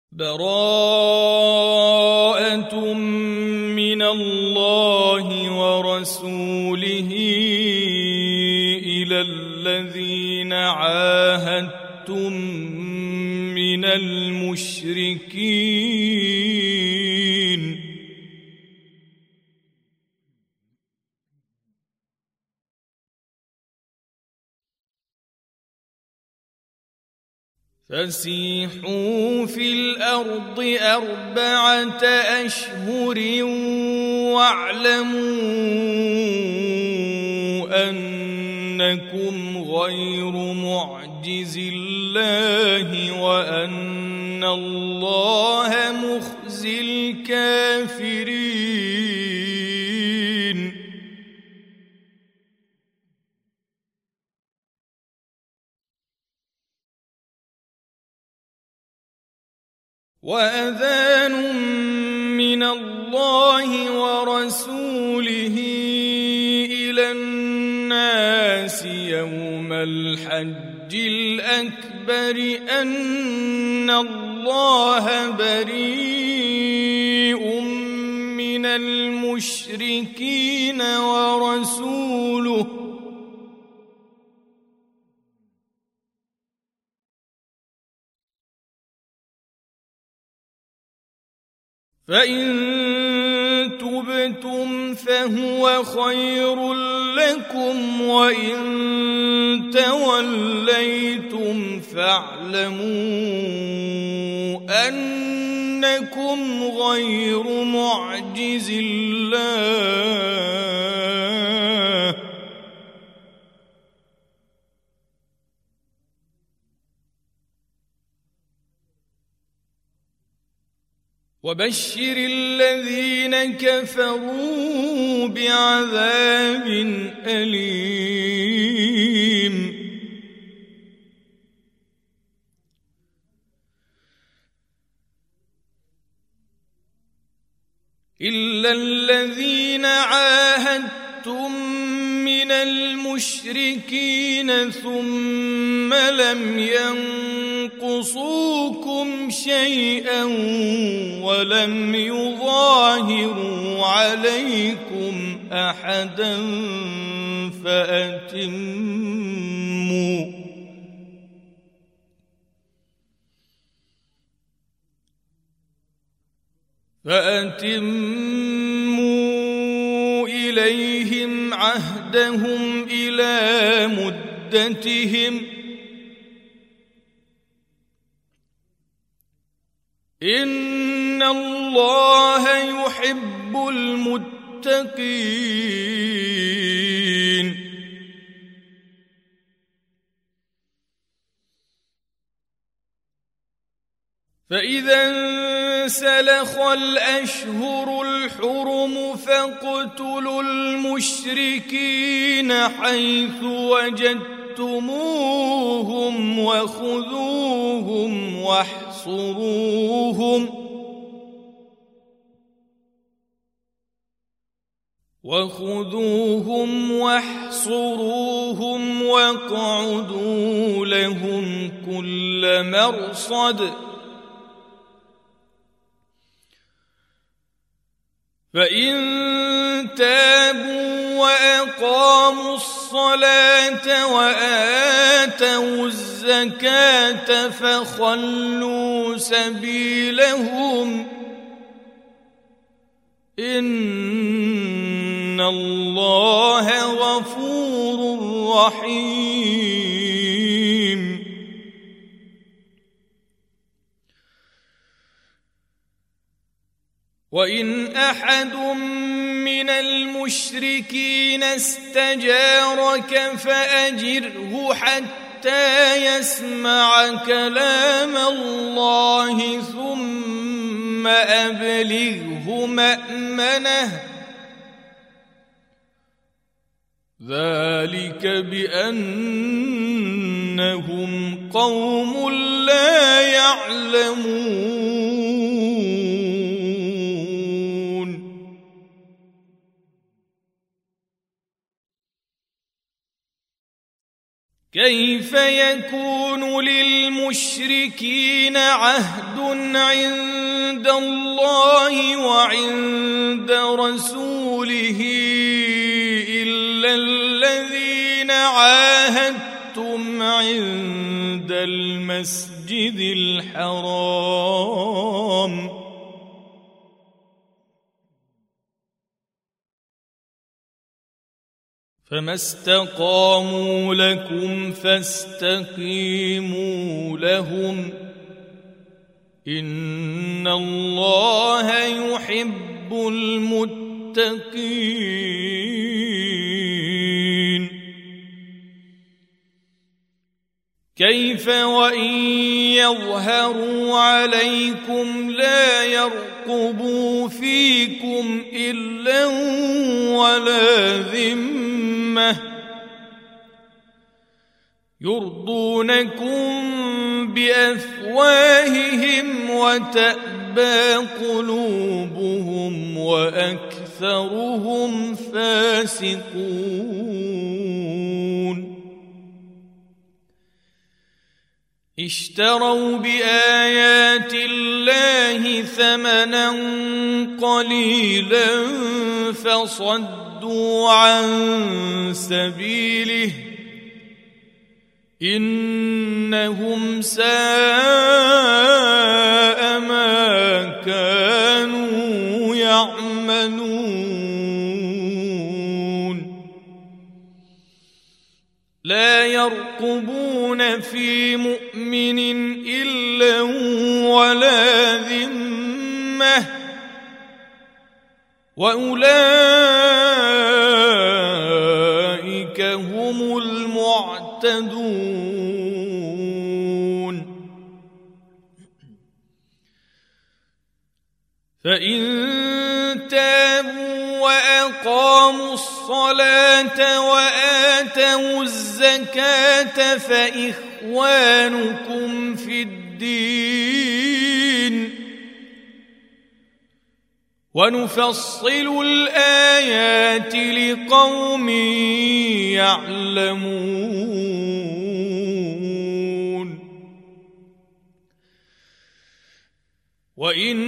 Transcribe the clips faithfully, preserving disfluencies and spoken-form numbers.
براءة من الله ورسوله إلى الذين عاهدتم من المشركين فسيحوا في الأرض أربعة أشهر واعلموا أنكم غير معجز الله وأن الله مخزي الكافرين. وأذان من الله ورسوله إلى الناس يوم الحج الأكبر أن الله بريء من المشركين ورسوله فإن تبتم فهو خير لكم وإن توليتم فاعلموا أنكم غير معجز الله وبشر الذين كفروا بعذاب أليم. إلا الذين عاهدتم من المشركين ثم لم ينقصوكم شيئا ولم يظاهروا عليكم أحدا فأتموا فأتموا إليهم عهدهم إلى مدتهم إن الله يحب المتقين. فإذا انسلخ الأشهر الحرم فاقتلوا المشركين حيث وجدتموهم وخذوهم واحصروهم وخذوهم واحصروهم واقعدوا لهم كل مرصد فإن تابوا وأقاموا الصلاة وآتوا الزكاة فخلوا سبيلهم إن الله غفور رحيم. وإن أحد من المشركين استجارك فأجره حتى يسمع كلام الله ثم أبلغه مأمنه ذلك بأنهم قوم لا يعلمون. كيف يكون للمشركين عهد عند الله وعند رسوله إلا الذين عاهدتم عند المسجد الحرام فما استقاموا لكم فاستقيموا لهم إن الله يحب المتقين كيف وإن يظهروا عليكم لا يرقبوا فيكم إلا ولا ذمة يرضونكم بأفواههم وتأبى قلوبهم وأكثرهم فاسقون اشتروا بآيات الله ثمنا قليلا فصدوا عن سبيله إنهم ساء ما كانوا يعملون لا يرقبون في مؤمن إلا ولا ذمة وأولئك هم المعتدون فإن تابوا وأقاموا الصلاة وآتوا الزكاة فإخوانكم في الدين ونفصل الآيات لقوم يعلمون وإن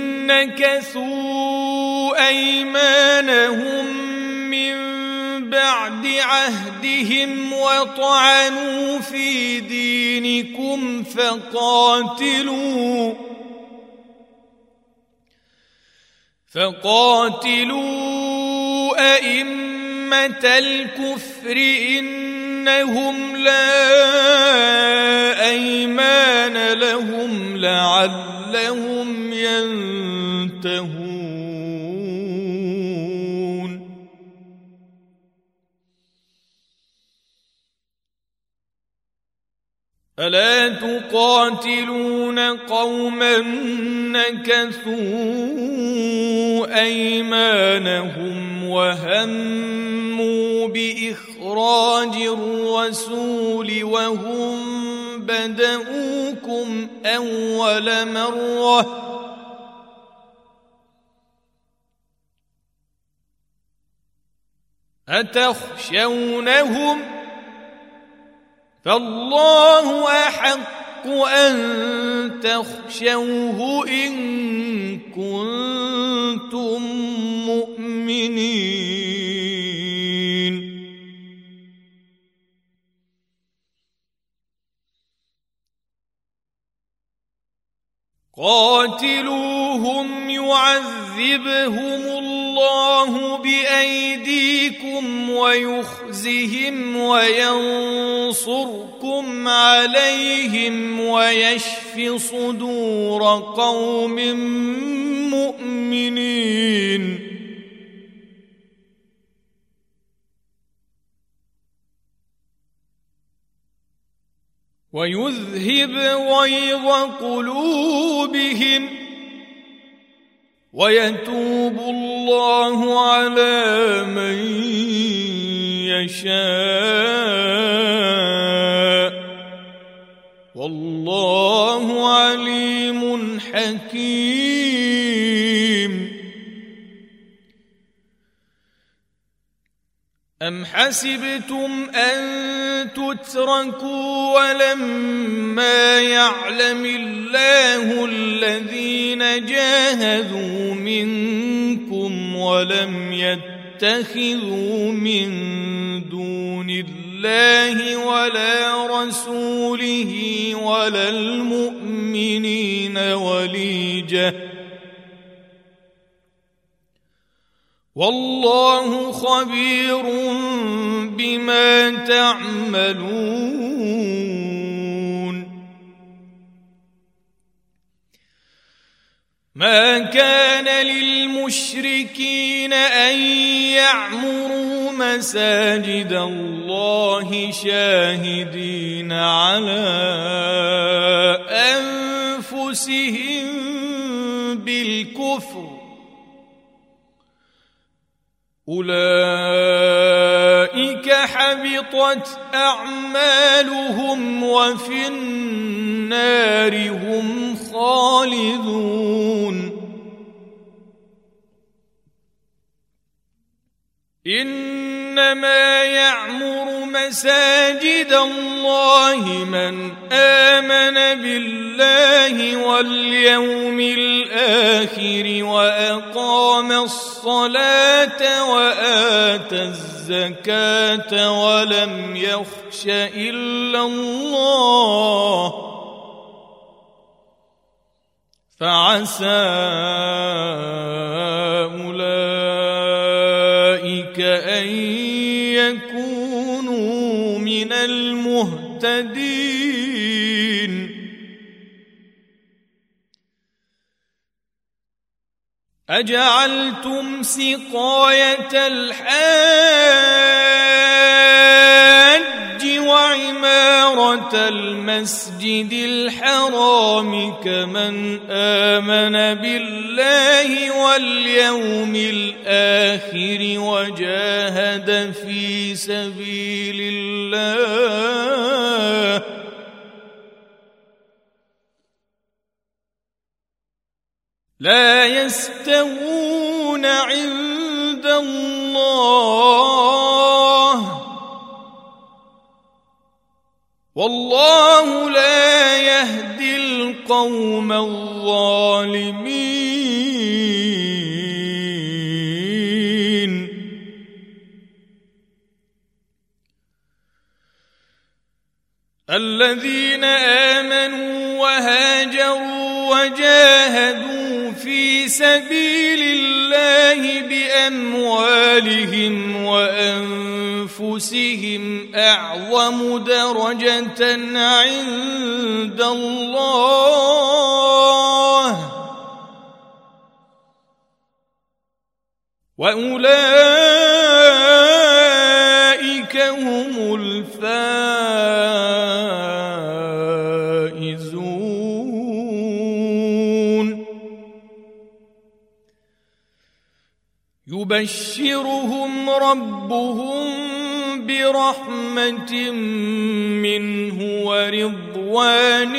نكثوا أيمانهم من بعد عهدهم وطعنوا في دينكم فقاتلوا فقاتلوا أئمة الكفر إنهم لا أيمان لهم لعلهم ينتهون ألا تقاتلون قوما نكثوا أيمانهم وهموا بإخراج الرسول وهم بدؤوكم أول مرة أتخشونهم فالله أحق أن تخشوه إن كنتم مؤمنين قاتلوهم يعذبهم الله بأيديكم ويخزهم وينصركم عليهم ويشف صدور قوم مؤمنين ويذهب غيظ قلوبهم ويتوب الله على من يشاء والله عليم حكيم أم حسبتم أن تتركوا ولما يعلم الله الذين جاهدوا منكم ولم يتخذوا من دون الله ولا رسوله ولا المؤمنين وليجة والله خبير بما تعملون. ما كان للمشركين أن يعمروا مساجد الله شاهدين على أنفسهم بالكفر أولئك حبطت أعمالهم وفي النار هم خالدون. إنما يعمر مساجد الله من آمن بالله واليوم الآخر وأقام الصلاة وآتى الزكاة ولم يخش إلا الله فعسى أولئك أن يكونوا من المهتدين. أجعلتم سقاية الحاج وعمارة المسجد الحرام كمن آمن بالله واليوم الآخر وجاهد في سبيل الله لا يستوون عند الله والله لا يهدي القوم الظالمين. الذين آمنوا وهاجروا وجاهدوا في سبيل الله بأموالهم وأنفسهم أعظم درجة عند الله وأولئك هم الفائزون. يبشرهم ربهم برحمة منه ورضوان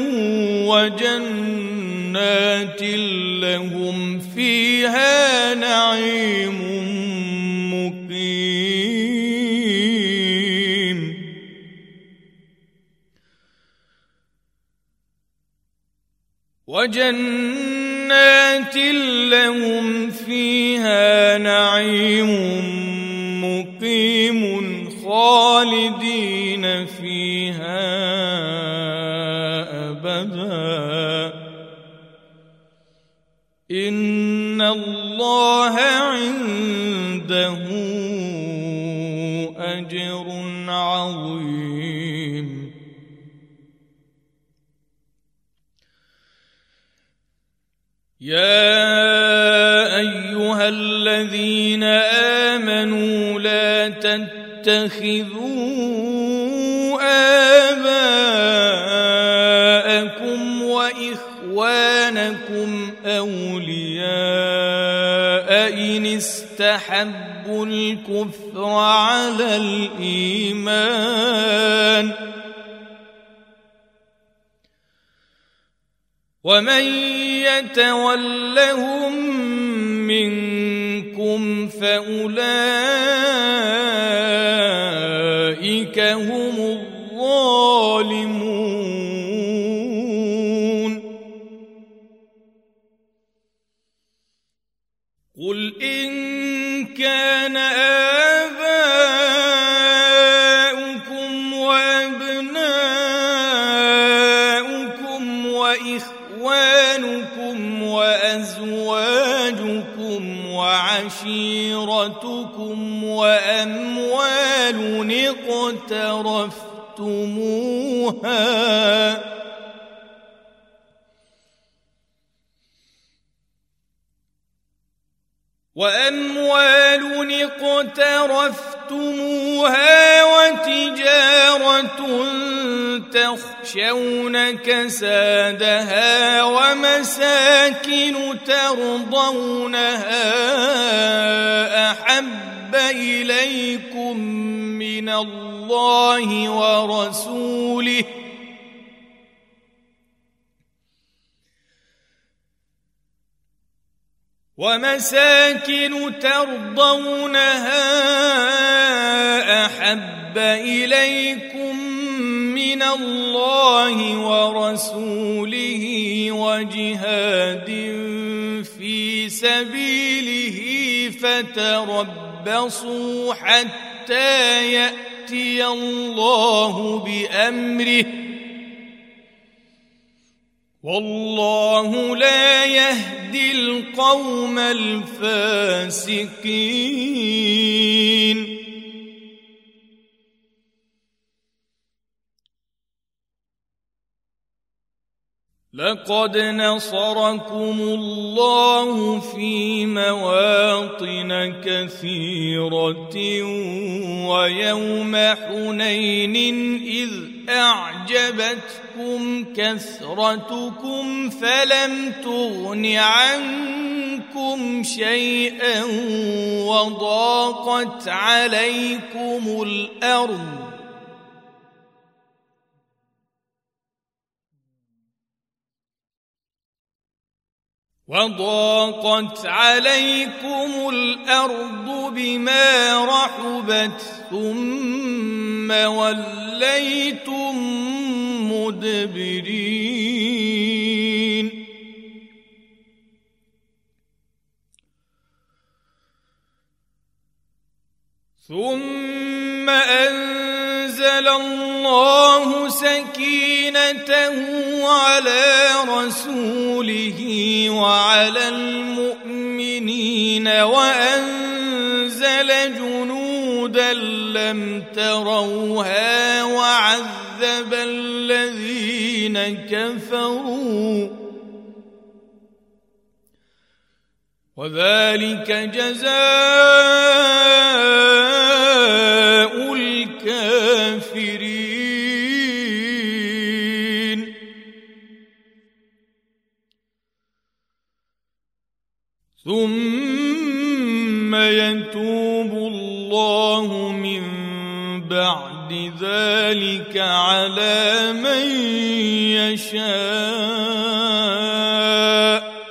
وجنات لهم فيها نعيم مقيم. وجنات لهم فيها نعيم مقيم خالدين فيها أبدا إن الله عنده أجر عظيم. يا أيها الذين آمنوا لا تتخذوا آباءكم وإخوانكم أولياء إن استحبوا الكفر على الإيمان ومن يتولهم منكم فأولئك قل إن كان آباؤكم وأبناؤكم وإخوانكم وأزواجكم وعشيرتكم وأموال اقترفتموها وأموال اقترفتموها وتجارة تخشون كسادها ومساكن ترضونها أحب إليكم من الله ورسوله ومساكن ترضونها أحب إليكم من الله ورسوله وجهاد في سبيله فتربصوا حتى يأتي الله بأمره والله لا يهدي القوم الفاسقين لقد نصركم الله في مواطن كثيرة ويوم حنين إذ أعجبتكم كثرتكم فلم تغن عنكم شيئا وضاقت عليكم الأرض وضاقت عليكم الأرض بما رحبت ثم وليتم مدبرين ثم أنزل الله سكينته على رسوله وعلى المؤمنين وأنزل جنودا لم تروها وعذب الذين كفروا وذلك جزاء الكافرين ثم يتوب الله من بعد ذلك على من يشاء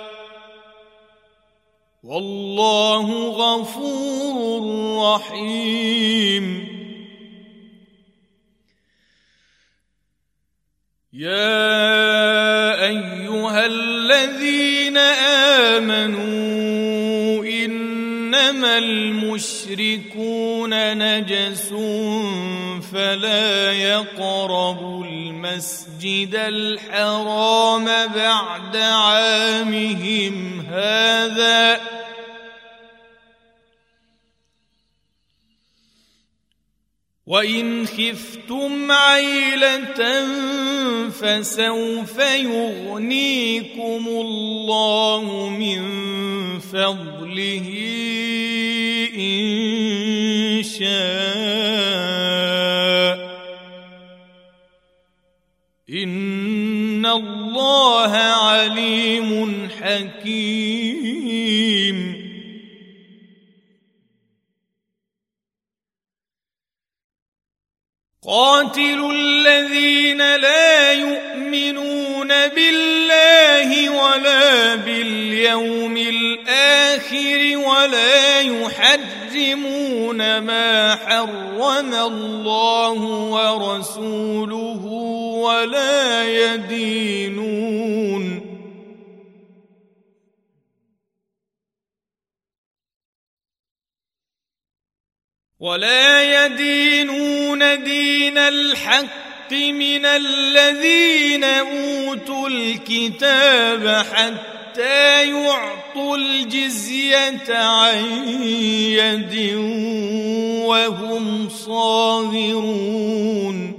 والله غفور رحيم يا أيها الذين آمنوا إنما المشركون نجس فلا يقربوا المسجد الحرام بعد عامهم هذا وإن خفتم عيلة فسوف يغنيكم الله من فضله إن شاء إن الله عليم حكيم قاتلوا الذين لا يؤمنون بالله ولا باليوم الآخر ولا يحرمون ما حرم الله ورسوله ولا يدينون ولا يدينون دين الحق من الذين أوتوا الكتاب حتى يعطوا الجزية عن يد وهم صاغرون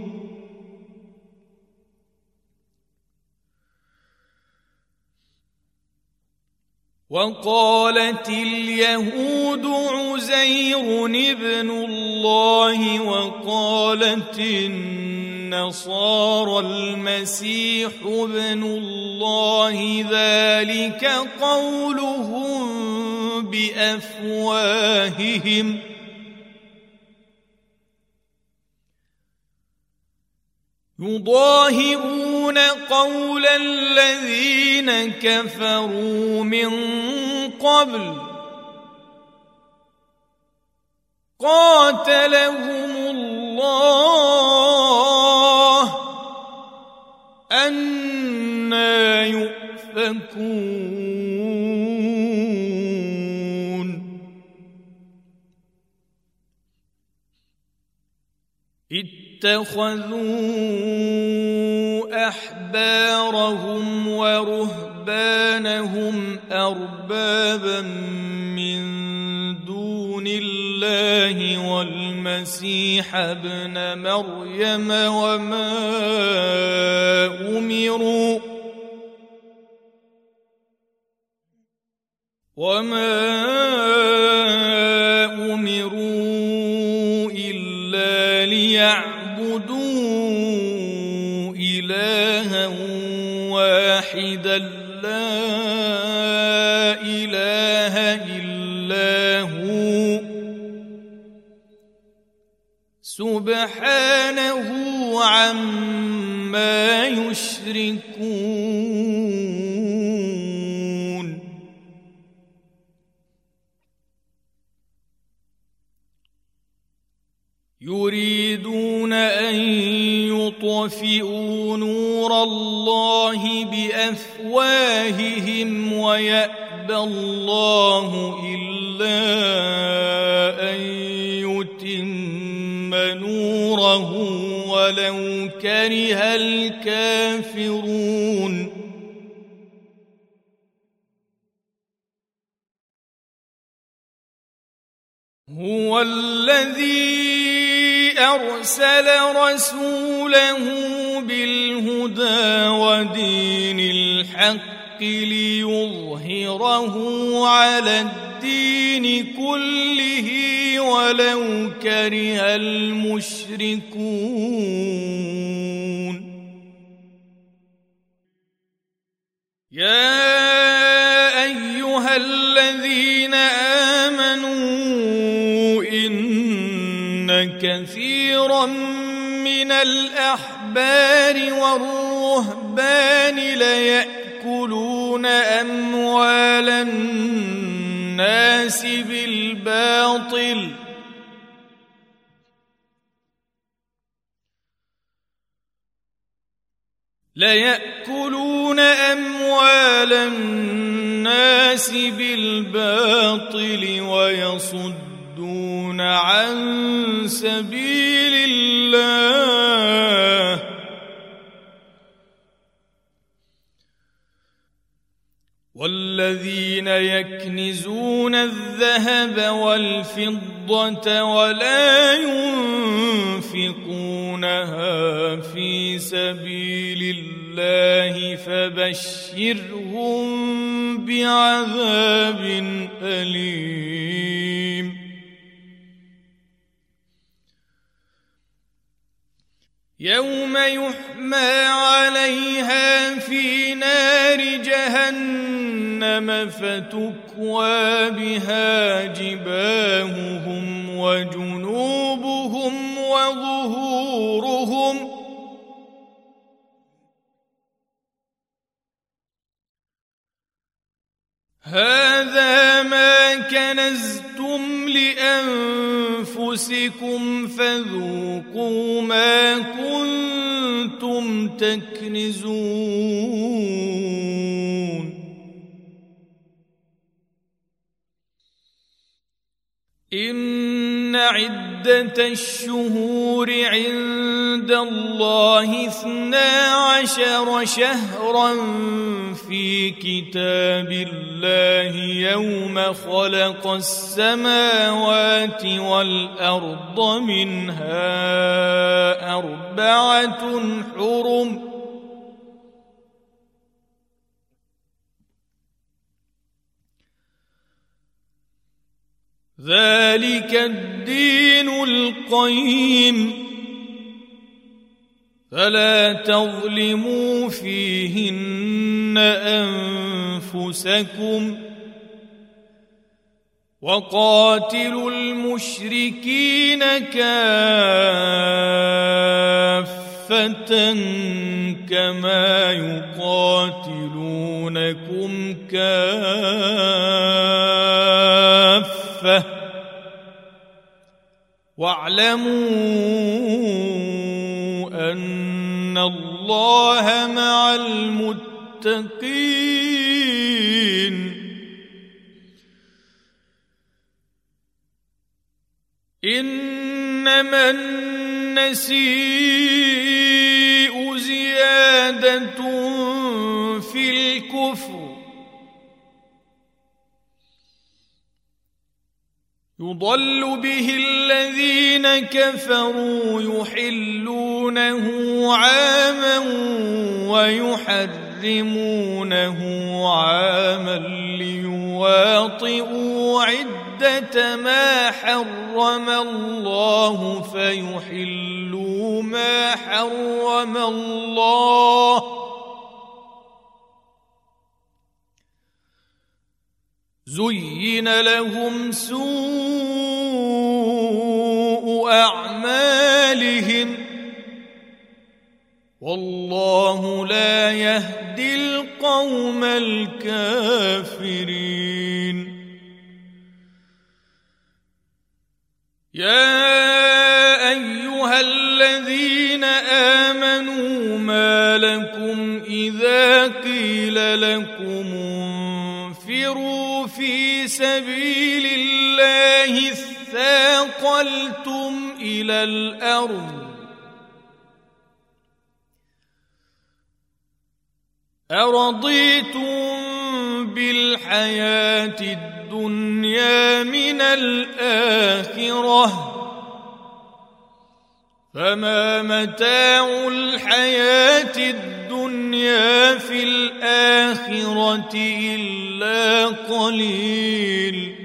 وقالت اليهود عزير ابن الله وقالت النصارى المسيح ابن الله ذلك قولهم بأفواههم يضاهئون قول الذين كفروا من قبل قاتلهم الله أنى يؤفكون اتخذوا أحبارهم ورهبانهم أربابا من دون الله والمسيح ابن مريم وما أمروا وما أمروا إلا ليعبدوا إلها واحدا لا إله إلا هو سبحانه عما يشركون يريدون أن يطفئوا نور الله بأفواههم ويأبى الله إلا أن يتم نوره ولو كره الكافرون هو الذي أرسل رسوله بالهدى ودين الحق ليظهره على الدين كله ولو كره المشركون يا أيها الذين آمنوا إن كثيرا من الأحبار والرهبان ليأكلون أموال الناس بالباطل ليأكلون أموال الناس بالباطل ويصدون عن سبيل الله والذين يكنزون الذهب والفضة ولا ينفقونها في سبيل الله فبشرهم بعذاب أليم يوم يحمى عليها في نار جهنم فتكوى بها جباههم وجنوبهم وظهورهم هذا ما كنزتم لأنفسكم فذوقوا ما كنتم تكنزون إن عدة الشهور عند الله اثنا عشر شهرا في كتاب الله يوم خلق السماوات والأرض منها أربعة حرم ذلك الدين القيم فلا تظلموا فيهن أنفسكم وقاتلوا المشركين كافة كما يقاتلونكم كافة واعلموا أن الله مع المتقين إنما النسيء زيادة في الكفر يضل به الذين كفروا يحلونه عاما ويحرمونه عاما ليواطئوا عدة ما حرم الله فيحلوا ما حرم الله زين لهم سوء أعمالهم والله لا يهدي القوم الكافرين يا أيها الذين آمنوا ما لكم إذا قيل لكم انفروا في سبيل الله اثاقلتم إلى الأرض أرضيتم بالحياة الدنيا من الآخرة فما متاع الحياة الدنيا في الآخرة إلا قليل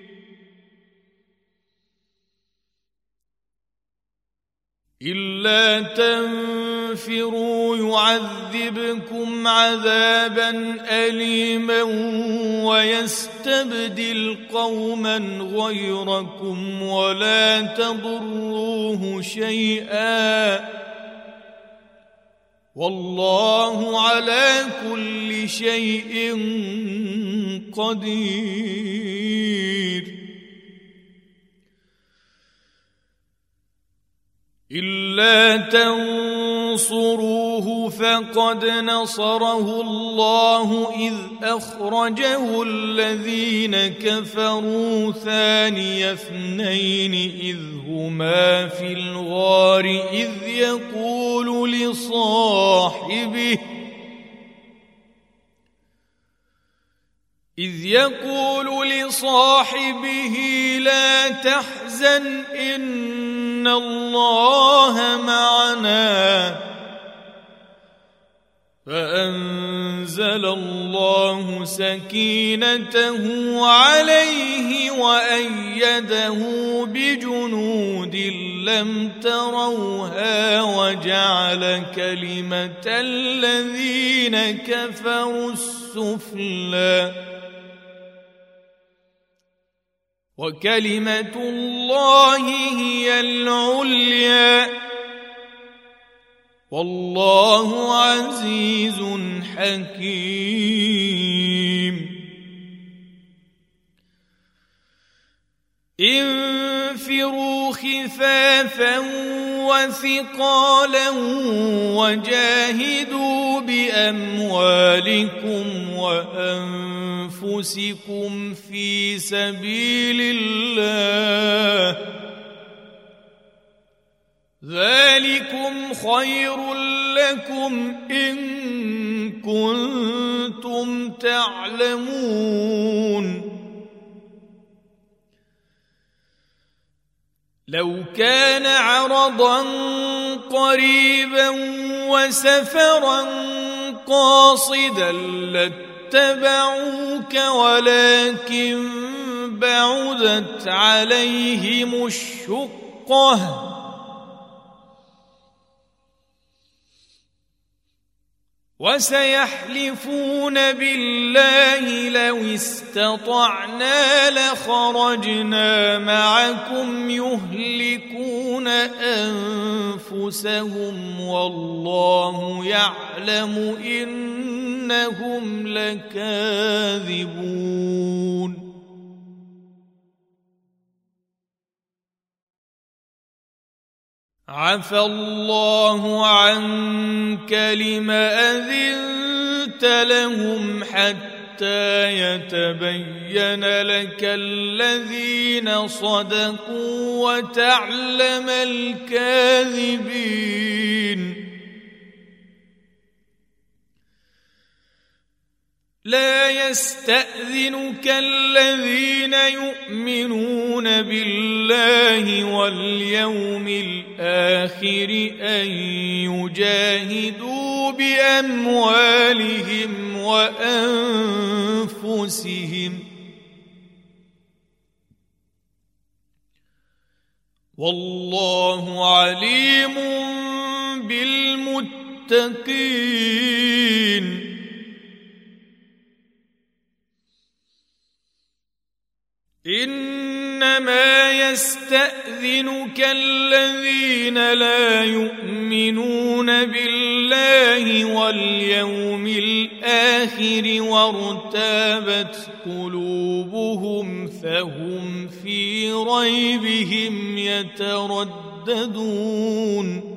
إلا تنفروا يعذبكم عذابا أليما ويستبدل قوما غيركم ولا تضروه شيئا والله على كل شيء قدير إلا تنصروه فقد نصره الله إذ أخرجه الذين كفروا ثاني اثنين إذ هما في الغار إذ يقول لصاحبه إذ يقول لصاحبه لا تحزن إن الله معنا فأنزل الله سكينته عليه وأيده بجنود لم تروها وجعل كلمة الذين كفروا السفلى وكلمة الله هي العليا والله عزيز حكيم انفروا خفافا وثقالا وجاهدوا بأموالكم وأنفسكم في سبيل الله ذلكم خير لكم إن كنتم تعلمون لو كان عرضا قريبا وسفرا قاصدا لاتبعوك ولكن بعدت عليهم الشقة وسيحلفون بالله لو استطعنا لخرجنا معكم يهلكون أنفسهم والله يعلم إنهم لكاذبون عفى الله عنك لم أذنت لهم حتى يتبين لك الذين صدقوا وتعلم الكاذبين لا يستأذنك الذين يؤمنون بالله واليوم الآخر أن يجاهدوا بأموالهم وأنفسهم والله عليم بالمتقين إنما يستأذنك الذين لا يؤمنون بالله واليوم الآخر وارتابت قلوبهم فهم في ريبهم يترددون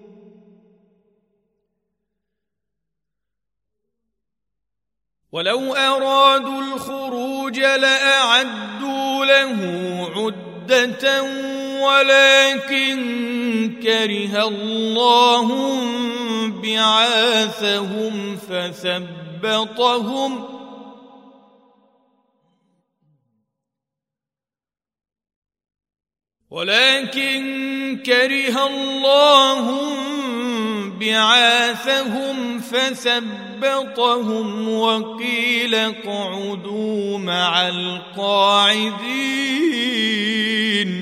ولو أرادوا الخروج لأعدوا له عدة ولكن كره الله بعاثهم فثبطهم ولكن كره الله بعاثهم فثبطهم وقيل اقعدوا مع القاعدين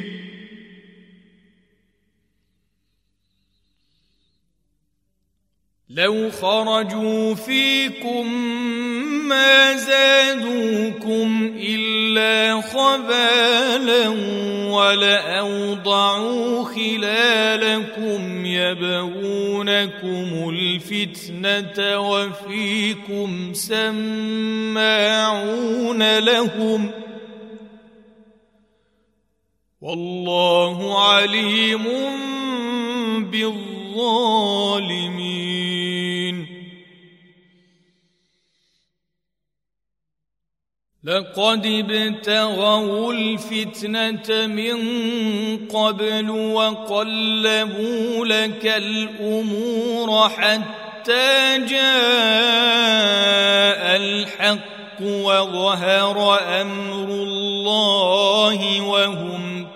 لو خرجوا فيكم ما زادوكم إلا خبالا ولأوضعوا خلالكم يبغونكم الفتنة وفيكم سماعون لهم والله عليم بالظالمين لقد ابتغوا الفتنة من قبل وقلبوا لك الأمور حتى جاء الحق وظهر أمر الله وهم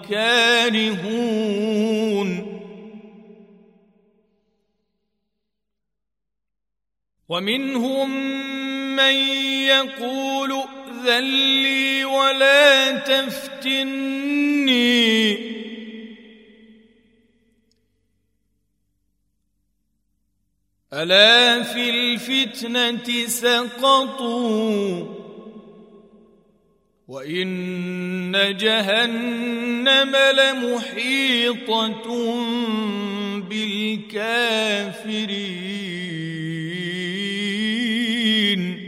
كارهون ومنهم من يقول ائذن لي ولا تفتني ألا في الفتنة سقطوا وإن جهنم لمحيطة بالكافرين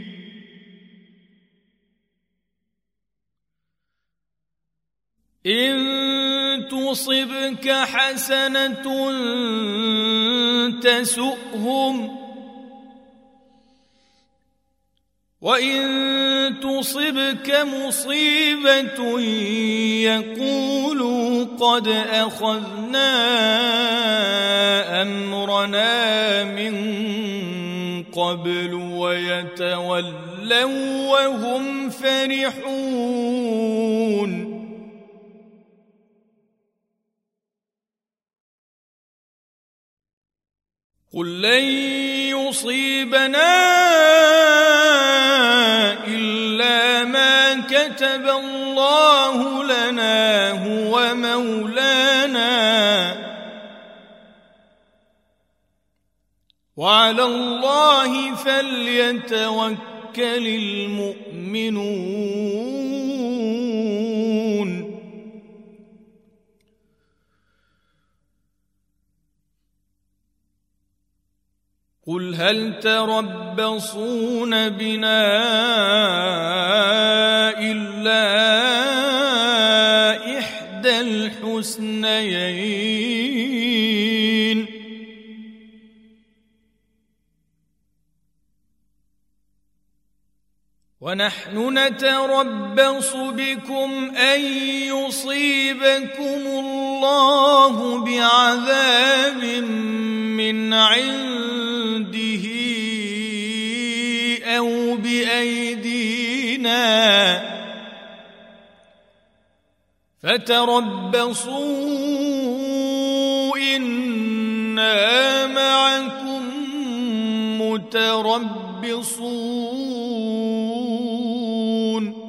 إن تصبك حسنة تسؤهم وإن تصبك مصيبة يقولوا قد أخذنا أمرنا من قبل ويتولوا وهم فرحون قل لن يصيبنا إلا ما كتب الله لنا هو مولانا وعلى الله فليتوكل المؤمنون قل هل تربصون بنا إلا إحدى الحسنيين ونحن نتربص بكم أن يصيبكم الله بعذاب من عنده أو بأيدينا فتربصوا إنا معكم متربصون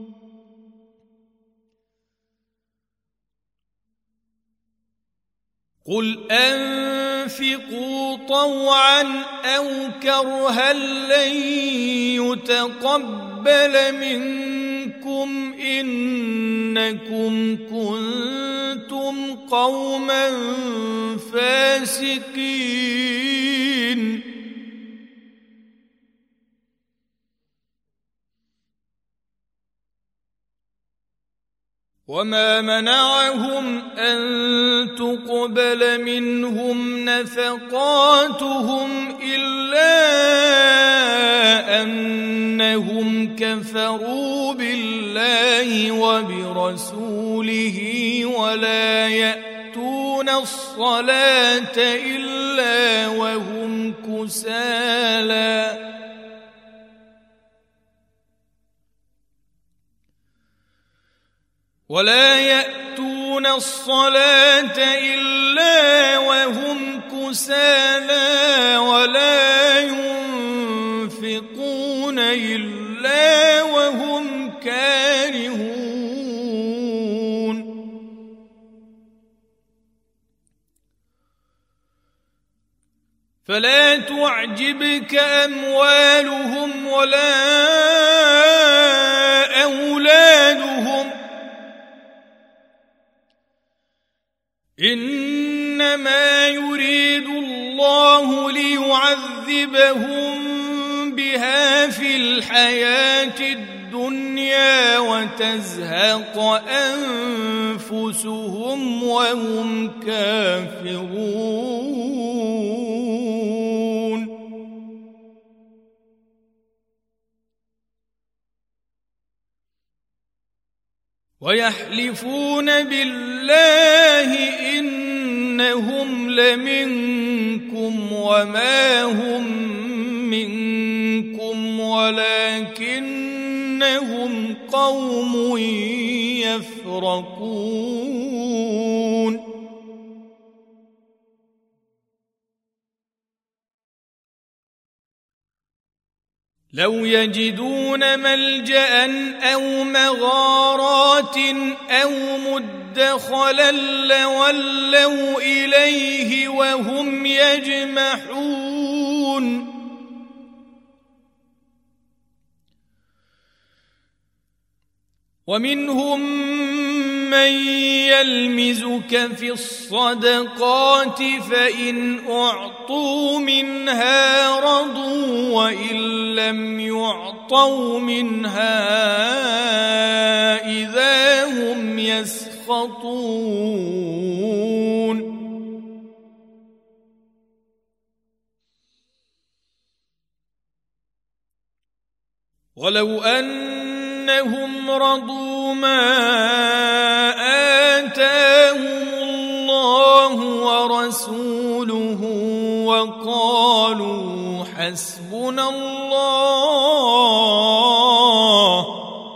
قل أنفقوا طوعا أو كرها لن يتقبل منكم إنكم كنتم قوما فاسقين وما منعهم أن تقبل منهم نفقاتهم إلا أنهم كفروا بالله وبرسوله ولا يأتون الصلاة إلا وهم كسالى ولا يأتون الصلاة إلا وهم كسالى ولا ينفقون إلا وهم كارهون فلا تعجبك أموالهم ولا أولادهم إنما يريد الله ليعذبهم بها في الحياة الدنيا وتزهق أنفسهم وهم كافرون ويحلفون بالله إنهم لمنكم وما هم منكم ولكنهم قوم يفرقون لو يجدون ملجأ أو مغارات أو مدخلا لولوا إليه وهم يجمحون ومنهم من يلمزك في الصدقات فإن أعطوا منها رضوا وإن لم يعطوا منها إذا هم يسخطون ولو أنهم رضوا ما آتاهم الله ورسوله وقالوا حسبنا الله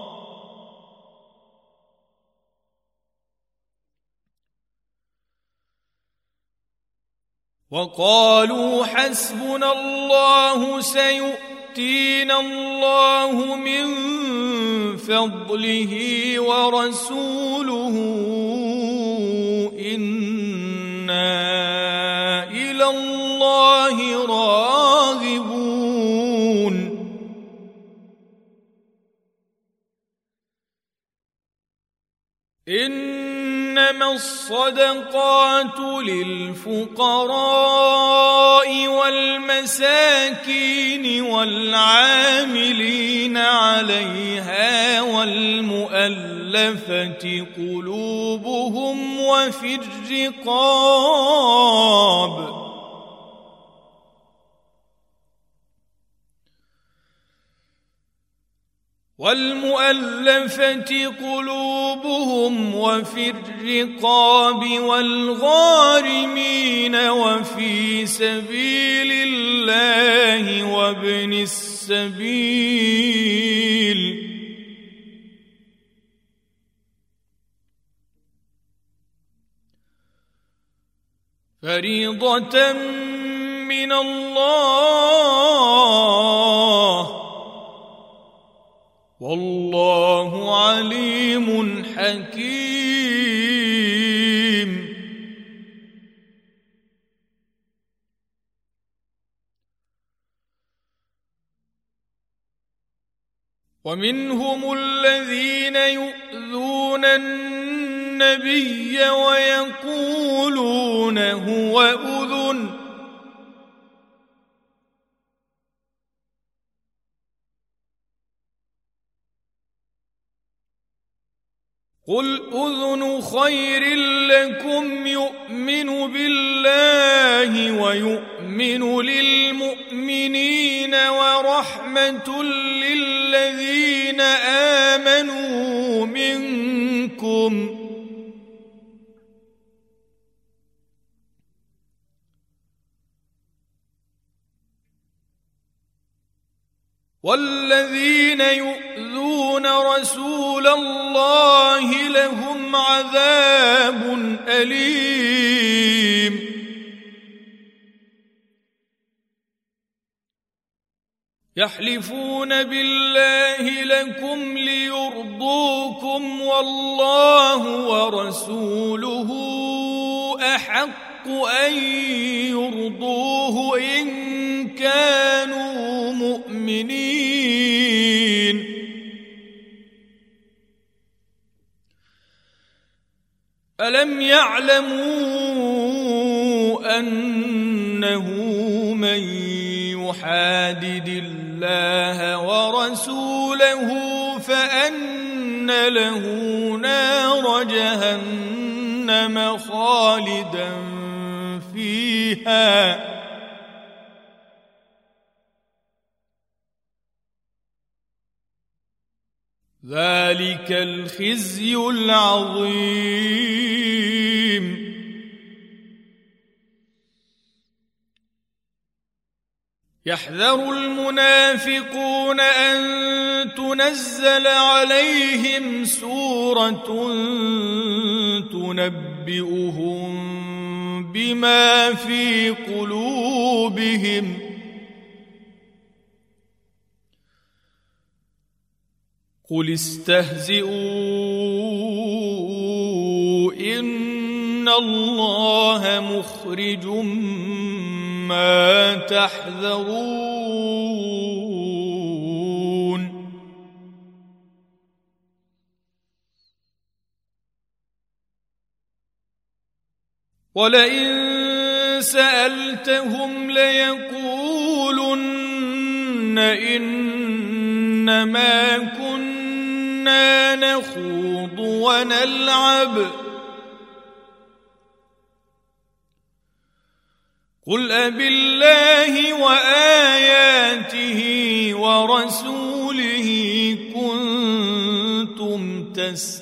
وقالوا حسبنا الله سيؤتينا الله من فضله ورسوله إنا إلى الله راغبون إنما الصدقات للفقراء والمساكين والعاملين عليها والمؤلفة قلوبهم وفي الرقاب والمؤلفة قلوبهم وفي الرقاب والغارمين وفي سبيل الله وابن السبيل فريضة من الله والله عليم حكيم ومنهم الذين يؤذون النبي ويقولون هو أذن قل أذن خير لكم يؤمن بالله ويؤمن للمؤمنين ورحمة للذين آمنوا منكم والذين يؤذون رسول الله لهم عذاب أليم يحلفون بالله لكم ليرضوكم والله ورسوله أحق أن يرضوه إن كانوا مؤمنين ألم يعلموا أنه من يحادد الله ورسوله فأن له نار جهنم خالدا فيها ذلك الخزي العظيم يحذر المنافقون أن تنزل عليهم سورة تنبئهم بما في قلوبهم قل استهزئوا إن الله مخرج ما تحذرون ولئن سألتهم ليقولن إنما كنا نخوض ونلعب قل أبالله وآياته ورسوله ورسوله كنتم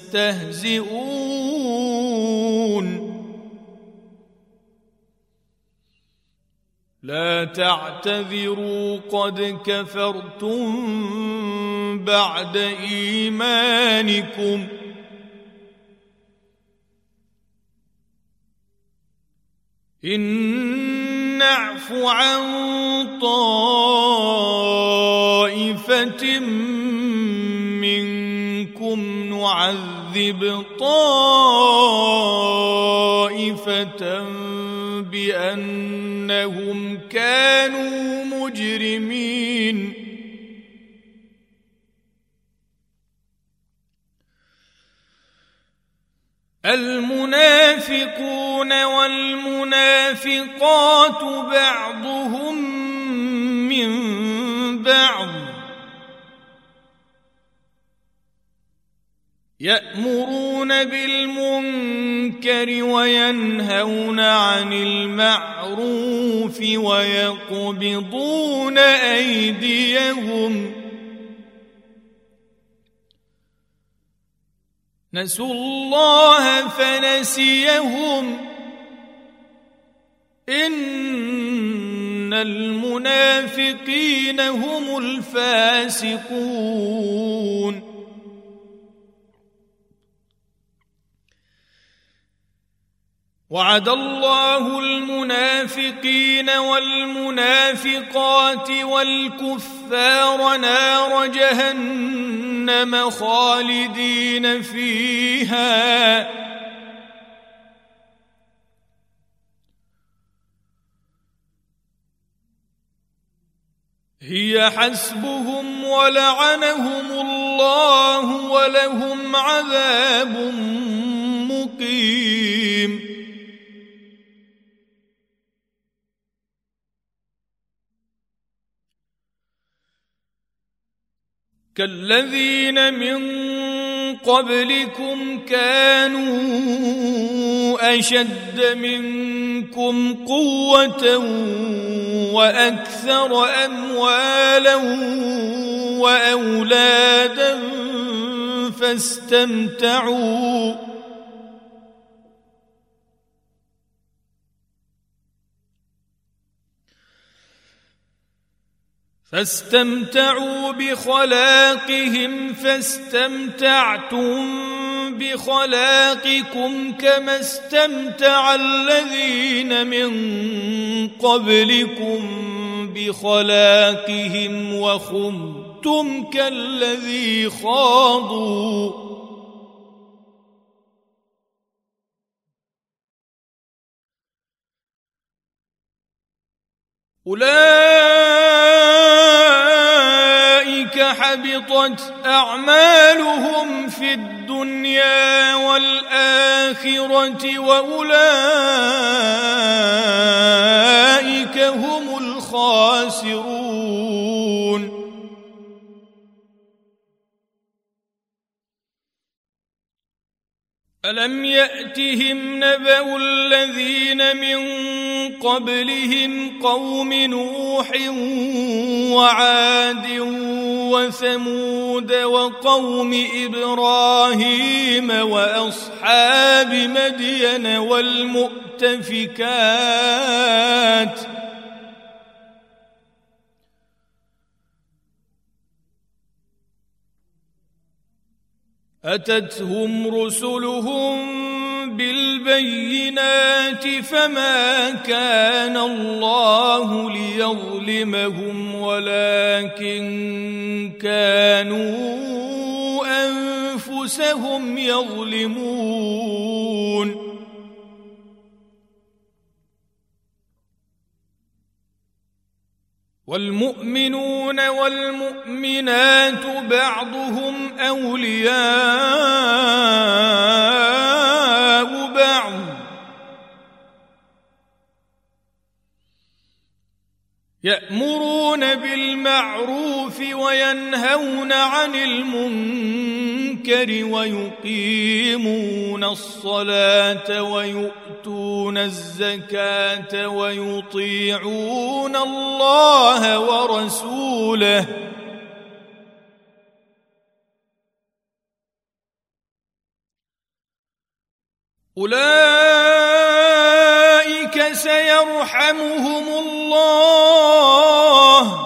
تستهزئون لا تعتذروا قد كفرتم بعد إيمانكم إن نعف عن طائفة منكم نعذب طائفة بأنهم كانوا مجرمين المنافقون والمنافقات بعضهم من بعض يأمرون بالمنكر وينهون عن المعروف ويقبضون أيديهم نسوا الله فنسيهم إن المنافقين هم الفاسقون وعد الله المنافقين والمنافقات والكفار نار جهنم خالدين فيها هي حسبهم ولعنهم الله ولهم عذاب مقيم كالذين من قبلكم كانوا أشد منكم قوة وأكثر أموالا وأولادا فاستمتعوا فاستمتعوا بخلاقهم فاستمتعتم بخلاقكم كما استمتع الذين من قبلكم بخلاقهم وخضتم كالذي خاضوا أولئك حبطت أعمالهم في الدنيا والآخرة وأولئك هم الخاسرون ألم يأتهم نبأ الذين من قبلهم قوم نوح وعاد وثمود وقوم إبراهيم وأصحاب مدين والمؤتفكات أتتهم رسلهم بالبينات فما كان الله ليظلمهم ولكن كانوا أنفسهم يظلمون والمؤمنون والمؤمنات بعضهم أولياء بعض يأمرون بالمعروف وينهون عن المنكر ويقيمون الصلاة ويؤتون الزكاة ويطيعون الله ورسوله أولئك سيرحمهم الله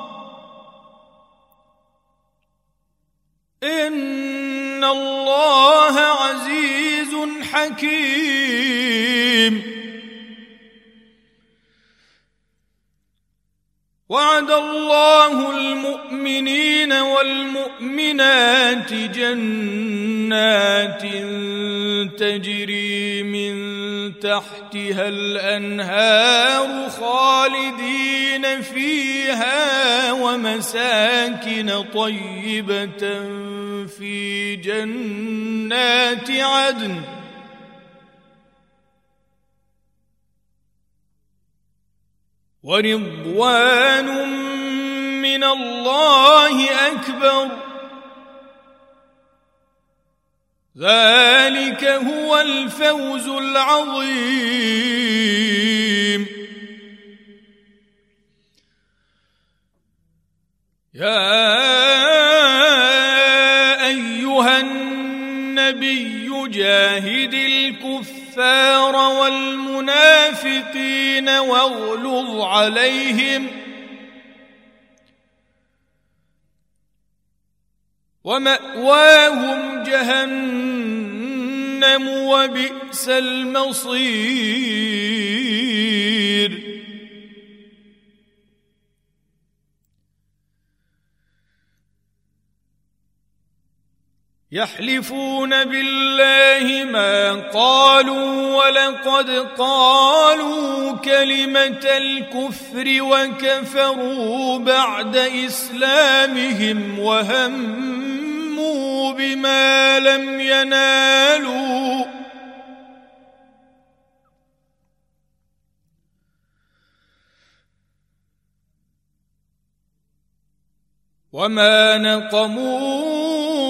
إن الله عزيز حكيم. وعد الله المؤمنين والمؤمنات جنات تجري من تحتها الأنهار خالدين فيها ومساكن طيبة في جنات عدن ورضوان من الله أكبر ذلك هو الفوز العظيم. يا أيها النبي جاهد الكفار والمنافقين واغلظ عليهم ومأواهم جهنم وبئس المصير. يحلفون بالله ما قالوا ولقد قالوا كلمة الكفر وكفروا بعد إسلامهم وهموا بما لم ينالوا وما نقموا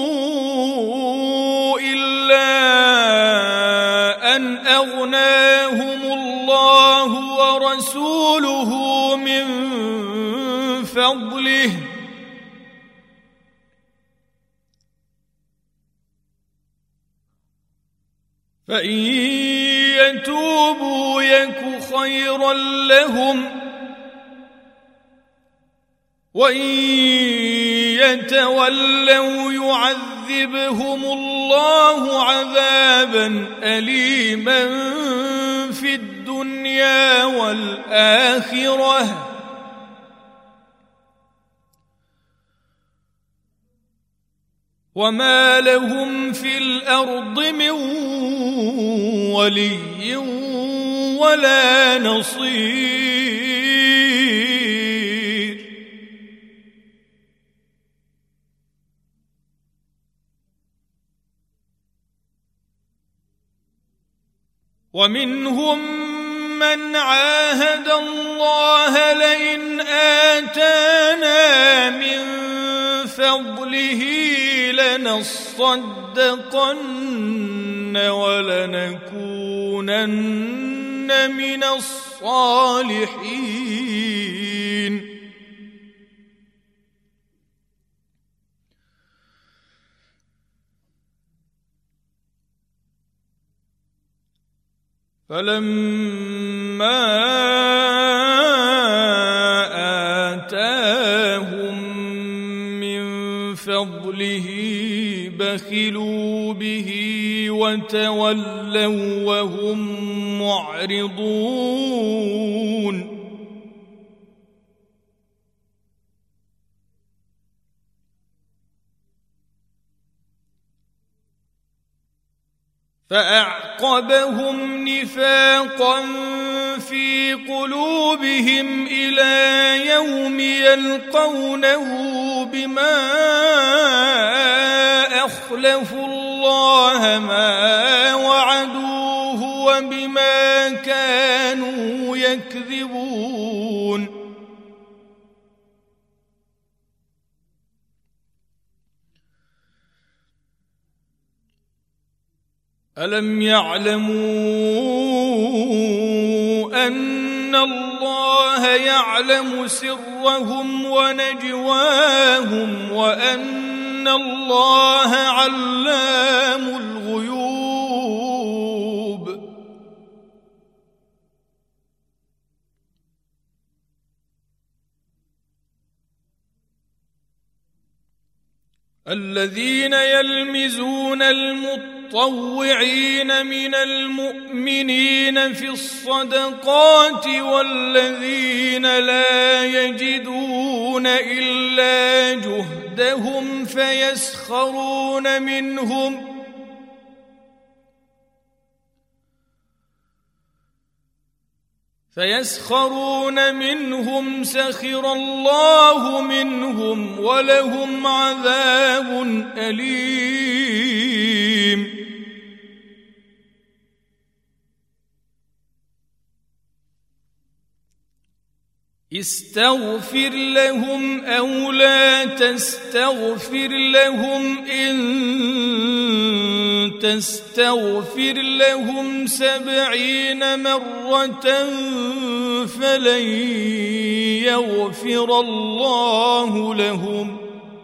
أن أغناهم الله ورسوله من فضله فإن يتوبوا يك خيرا لهم وإن يتولوا يعذبهم الله عذابا أليما في الدنيا والآخرة وما لهم في الأرض من ولي ولا نصير. ومنهم من عاهد الله لئن آتانا من فضله لنصدقن ولنكونن من الصالحين. فلما آتاهم من فضله بخلوا به وتولوا وهم معرضون. فأعقبهم نفاقا في قلوبهم إلى يوم يلقونه بما أخلفوا الله ما وعدوه وبما كانوا يكذبون. ألم يعلموا أن الله يعلم سرهم ونجواهم وأن الله علام الغيوب. الذين يلمزون المطوعين من المؤمنين في الصدقات والذين لا يجدون إلا جهدهم فيسخرون منهم فيسخرون منهم سخر الله منهم ولهم عذاب أليم استغفر لهم أو لا تستغفر لهم إن تستغفر لهم سبعين مرة فلن يغفر الله لهم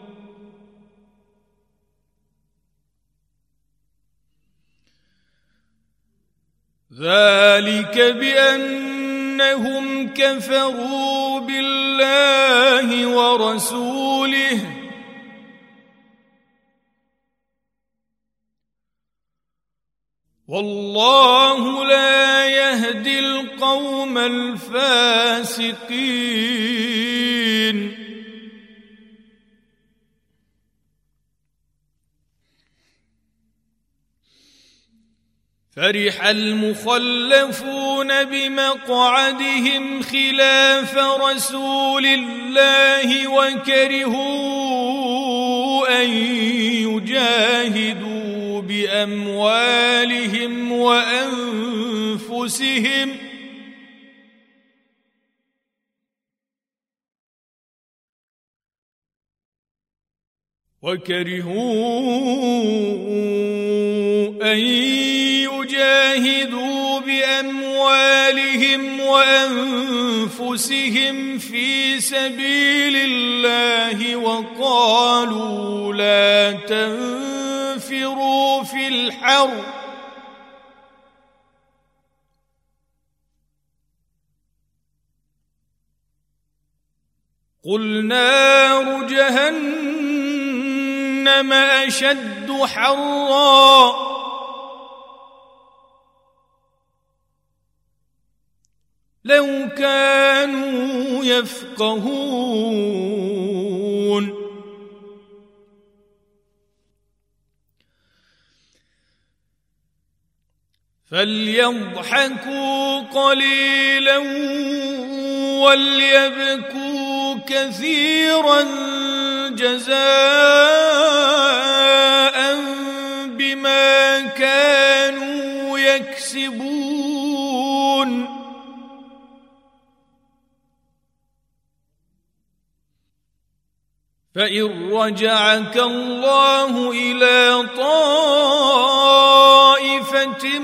ذلك بأنهم كفروا بالله ورسوله والله لا يهدي القوم الفاسقين فرح المخلفون بمقعدهم خلاف رسول الله وكرهوا أن يجاهدوا بأموالهم وأنفسهم وكرهوا أن يجاهدوا بأموالهم وأنفسهم في سبيل الله وقالوا لا تنفروا في الحر قل نار جهنم أشد حرا لو كانوا يفقهون فليضحكوا قليلا وليبكوا كثيرا جزاء بما كانوا يكسبون فإن رجعك الله إلى طائفة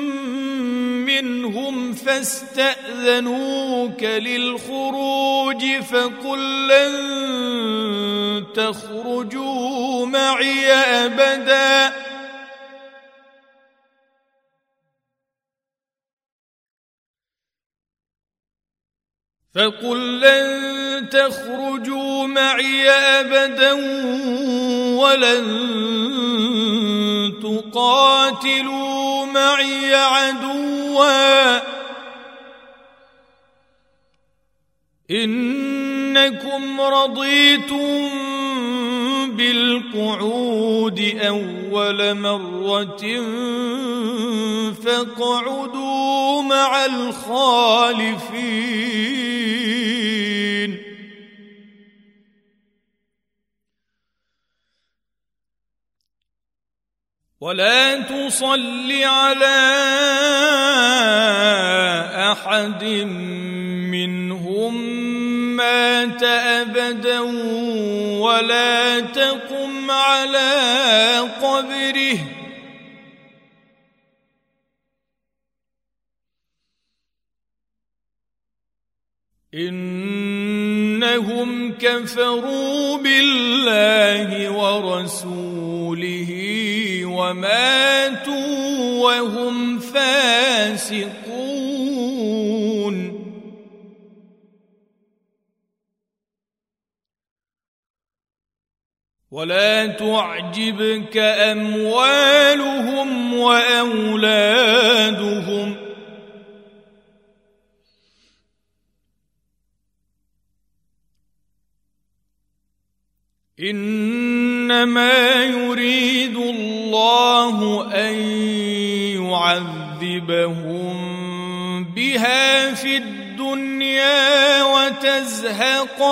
منهم فاستأذنوك للخروج فقل لن تخرجوا معي أبدا فقل لن تخرجوا معي أبدا ولن تقاتلوا معي عدوا إنكم رضيتم بالقعود أول مرة فاقعدوا مع الخالفين ولا تصل على أحد منهم مات أبدا ولا تقم على قبره إنهم كفروا بالله ورسوله وماتوا وهم فاسقون ولا تعجبك أموالهم وأولادهم إنما يريد الله أن يعذبهم بها في الدنيا وتزهق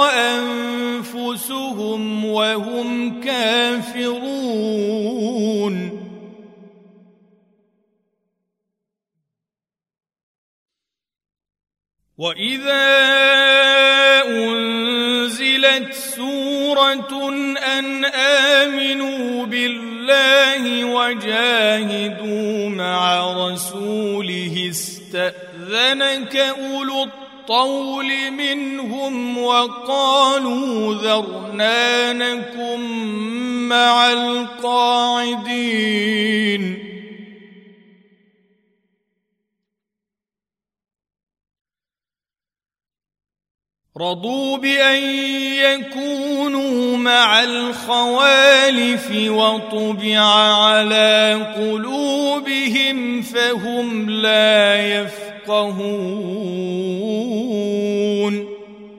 أنفسهم وهم كافرون وإذا أنزلت سورة أن آمنوا بالله وجاهدوا مع رسوله استأذنك أولو الطول منهم وقالوا ذرنا نكن مع القاعدين رضوا بأن يكونوا مع الخوالف وطبع على قلوبهم فهم لا يفقهون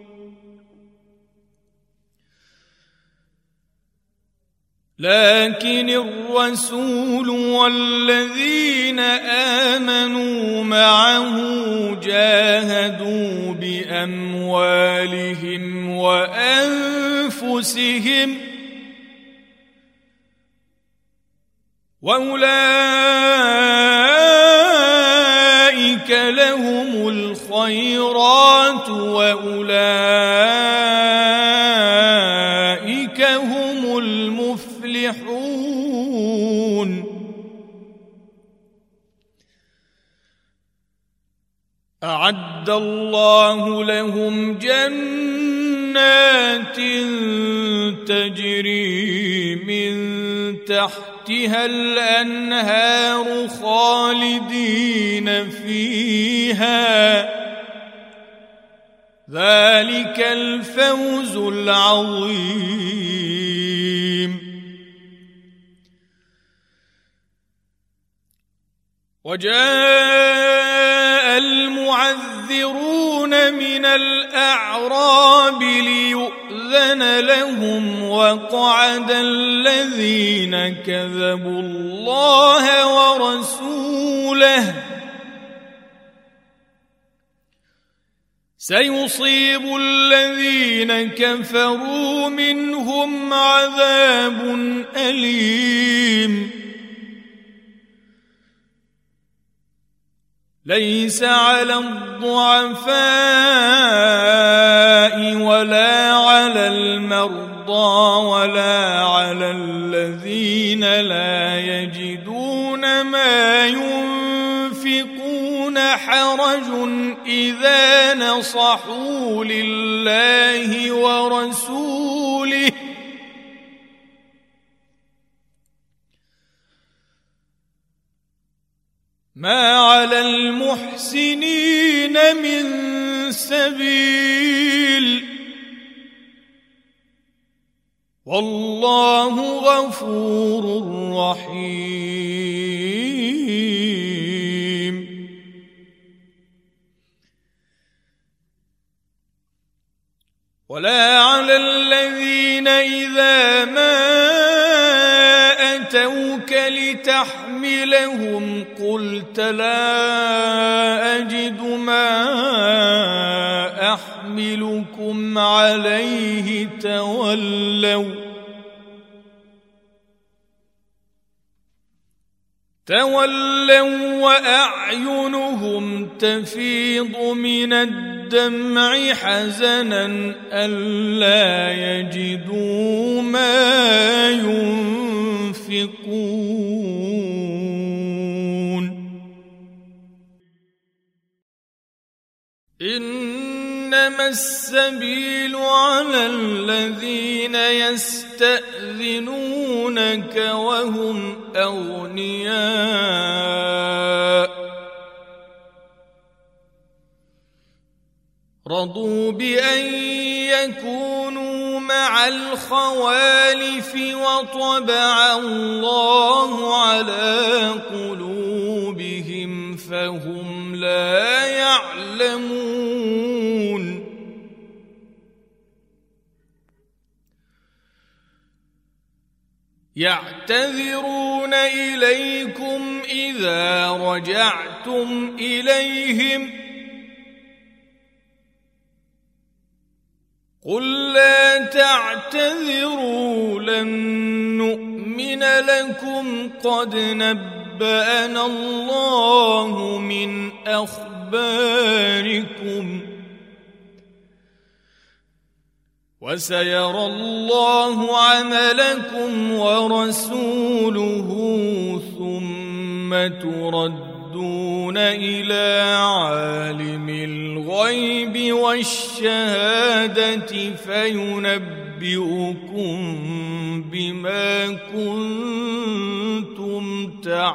لكن الرسول والذين آمنوا معه جاهدوا بأموالهم وأنفسهم وأولئك لهم الخيرات وأولئك هم المفلحون أعد الله لهم جنات تجري من تحتها الأنهار خالدين فيها ذلك الفوز العظيم وجاء المعذرون من الأعراب ليؤذن لهم وقعد الذين كذبوا الله ورسوله سيصيب الذين كفروا منهم عذاب أليم ليس على الضعفاء ولا على المرضى ولا على الذين لا يجدون ما ينفقون حرج إذا نصحوا لله ورسوله ما على المحسنين من سبيل والله غفور رحيم ولا على الذين إذا ما أتوك لتحملهم قلت لا أجد ما أحملكم عليه تولوا تولوا وأعينهم تفيض من الدمع حزنا ألا يجدوا ما ينفقون إنما السبيل على الذين يستأذنونك وهم أغنياء رضوا بأن يكونوا مع الخوالف وطبع الله على قلوبهم فهم لا يعلمون يعتذرون إليكم إذا رجعتم إليهم قل لا تعتذروا لن نؤمن لكم قد نبأنا الله من أخباركم وسيرى الله عملكم ورسوله ثم تردون إلى عالم الغيب والشهادة فينبئكم بما كنتم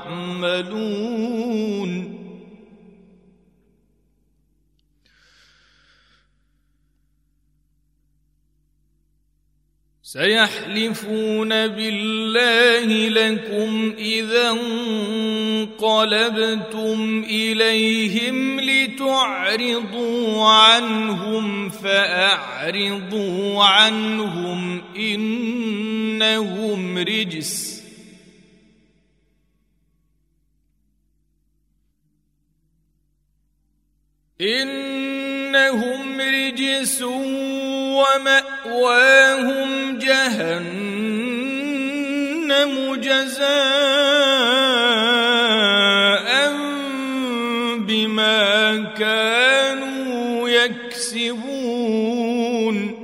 تعملون سيحلفون بالله لكم إذا انقلبتم إليهم لتعرضوا عنهم فأعرضوا عنهم إنهم رجس إنهم رجس ومأواهم جهنم جزاء بما كانوا يكسبون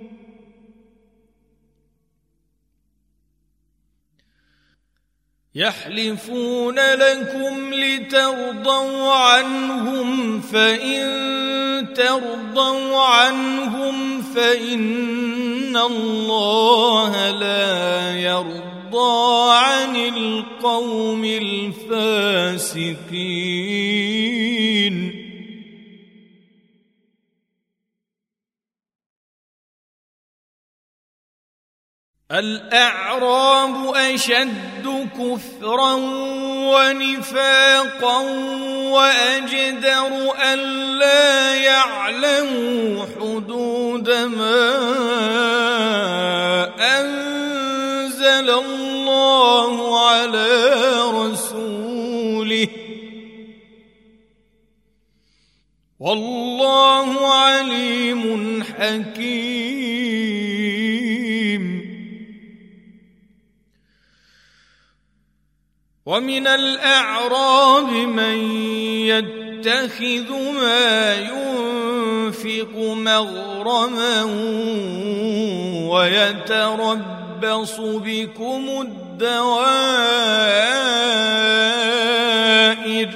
يحلفون لكم لترضوا عنهم فإن ترضوا عنهم فإن الله لا يرضى عن القوم الفاسقين الأعراب أشد كفرا ونفاقا وأجدر ألا يعلموا حدود ما أنزل الله على رسوله والله عليم حكيم ومن الأعراب من يتخذ ما ينفق مغرما ويتربص بكم الدوائر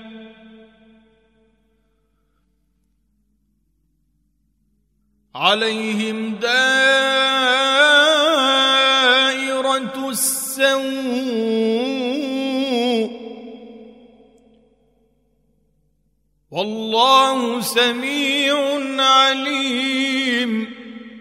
عليهم دائرة السوء والله سميع عليم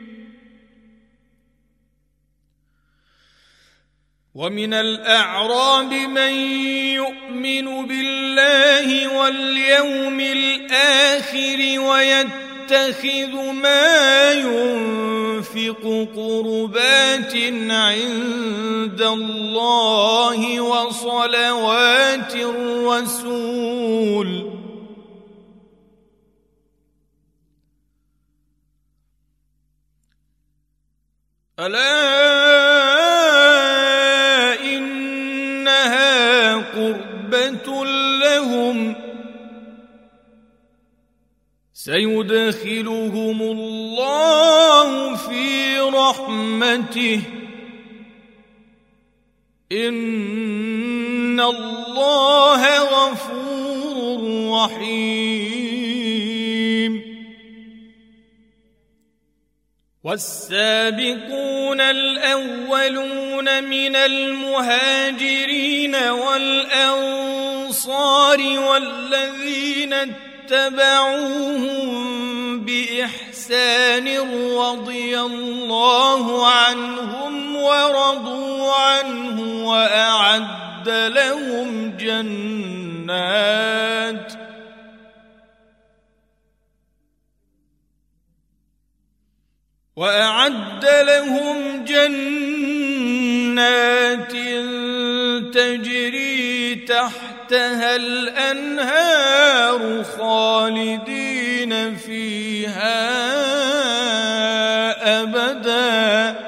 ومن الأعراب من يؤمن بالله واليوم الآخر ويتخذ ما ينفق قربات عند الله وصلوات الرسول ألا إنها قربة لهم سيدخلهم الله في رحمته إن الله غفور رحيم والسابقون الأولون من المهاجرين والأنصار والذين اتبعوهم بإحسان رضي الله عنهم ورضوا عنه وأعد لهم جنات وأعد لهم جنات تجري تحتها الأنهار خالدين فيها أبدا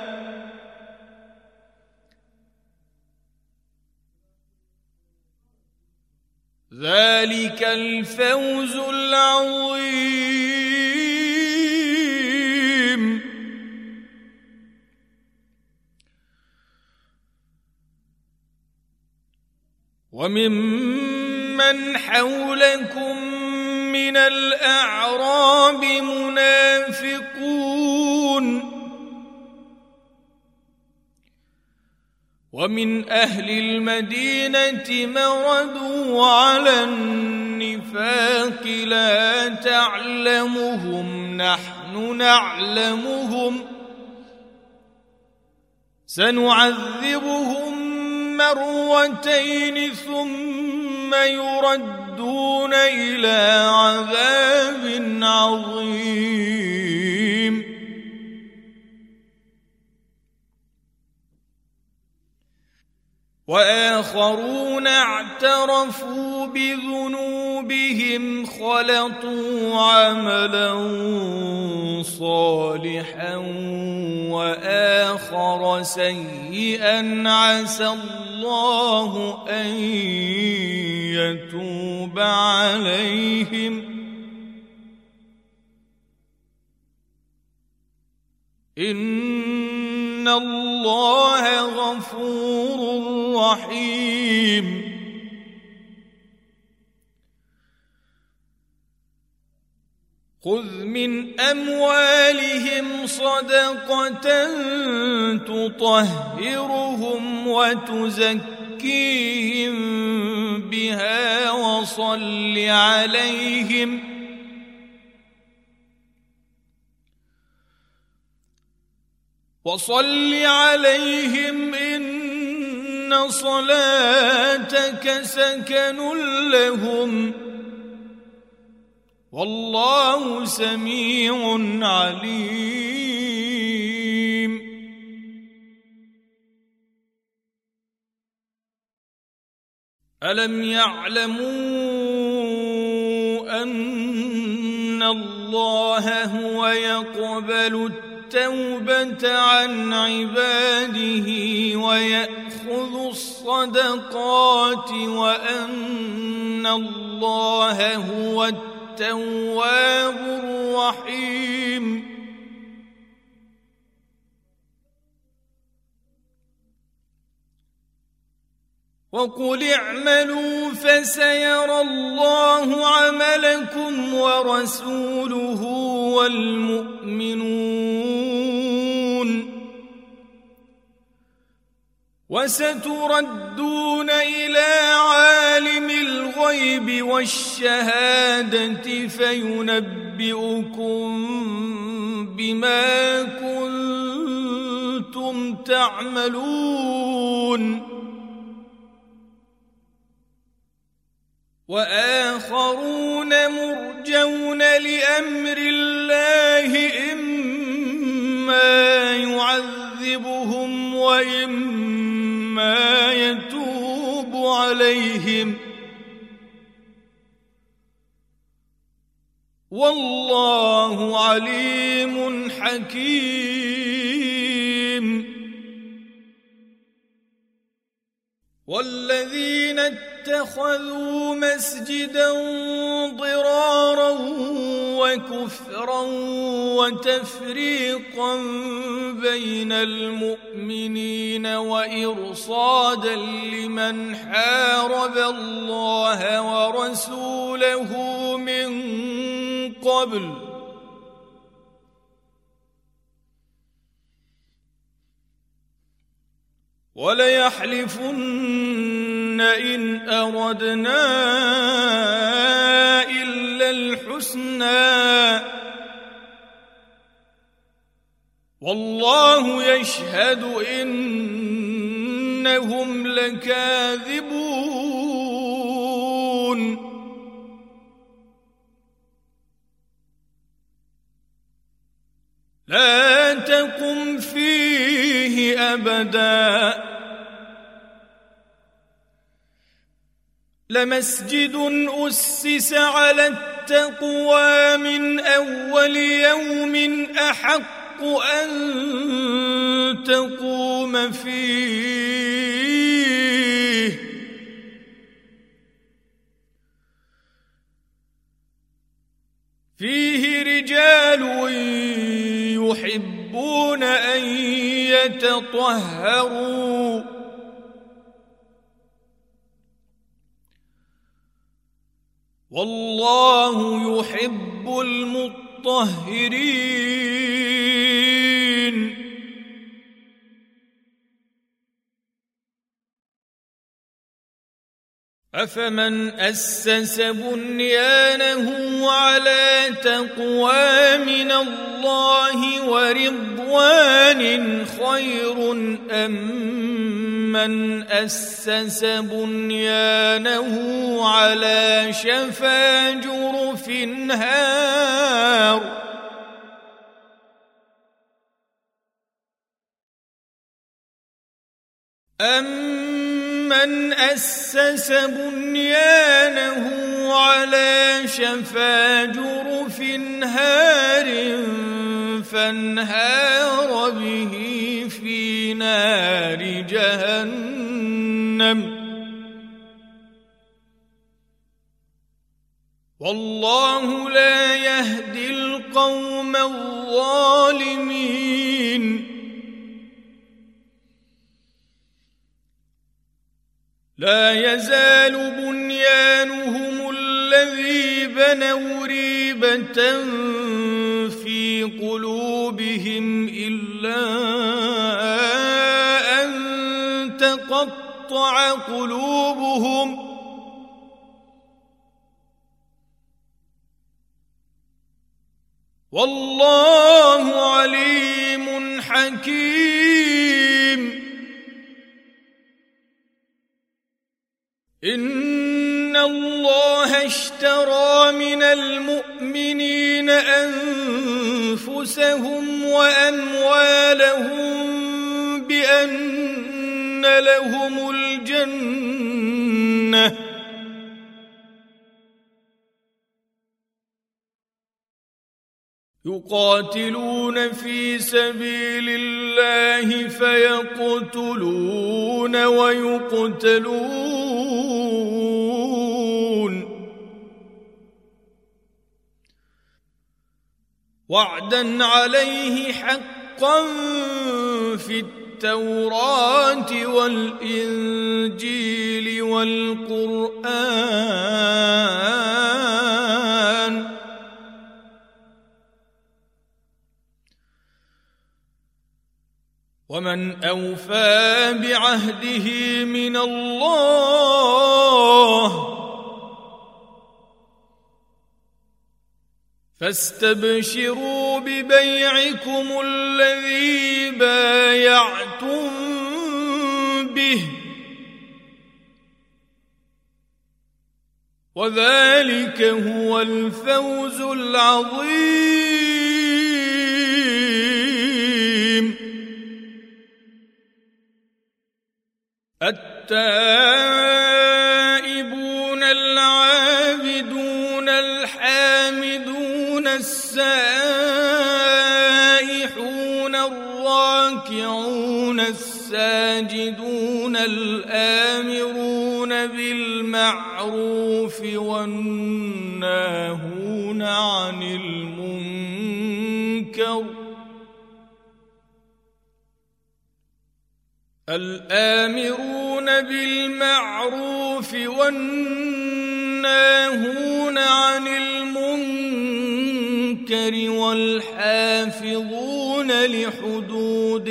ذلك الفوز العظيم. وممن حولكم من الأعراب منافقون ومن أهل المدينة مردوا على النفاق لا تعلمهم نحن نعلمهم سنعذبهم مرتين ثم يردون إلى عذاب عظيم. وآخرون اعترفوا بذنوبهم خلطوا عملا صالحا وآخر سيئا عسى الله أن يتوب عليهم إن الله غفور رحيم. خذ من أموالهم صدقة تطهرهم وتزكيهم بها وصل عليهم وصل عليهم إن صلاتك سكن لهم والله سميع عليم. ألم يعلموا أن الله هو يقبل التوبة عن عباده ويأخذ الصدقات وأن الله هو التواب الرحيم. وقل اعملوا فسيرى الله عملكم ورسوله والمؤمنون وستردون إلى عالم الغيب والشهادة فينبئكم بما كنتم تعملون. وآخرون مرجون لأمر الله إما يعذبهم وإما يتوب عليهم والله عليم حكيم. والذين اتخذوا مسجدا ضرارا وكفرا وتفريقا بين المؤمنين وإرصادا لمن حارب الله ورسوله من قبل وليحلفن إن أردنا إلا الحسنى والله يشهد إنهم لكاذبون لا تقم فيه أبدا لمسجد أسس على التقوى من أول يوم أحق أن تقوم فيه فيه رجال يحبون أن يتطهروا والله يحب المطهرين أفمن أسس بنيانه على تقوى من الله ورضوان خير أم من أسس بنيانه على شفا جرف هار أمن أسس بنيانه على شفا جرف هار فانهار به في نار جهنم والله لا يهدي القوم الظالمين لا يزال بنيانهم الذي بنوا ريبة في قلوبهم إلا أن تقطع قلوبهم والله عليم حكيم إن الله اشترى من المؤمنين أنفسهم وأموالهم بأن لهم الجنة يقاتلون في سبيل الله فيقتلون ويقتلون وعدا عليه حقا في التوراة والإنجيل والقرآن ومن أوفى بعهده من الله فاستبشروا ببيعكم الذي بايعتم به وذلك هو الفوز العظيم التائبون العابدون الحامدون السائحون الراكعون الساجدون الآمرون بالمعروف والناهون عن المنكر الآمرون بالمعروف والناهون عن المنكر والحافظون لحدود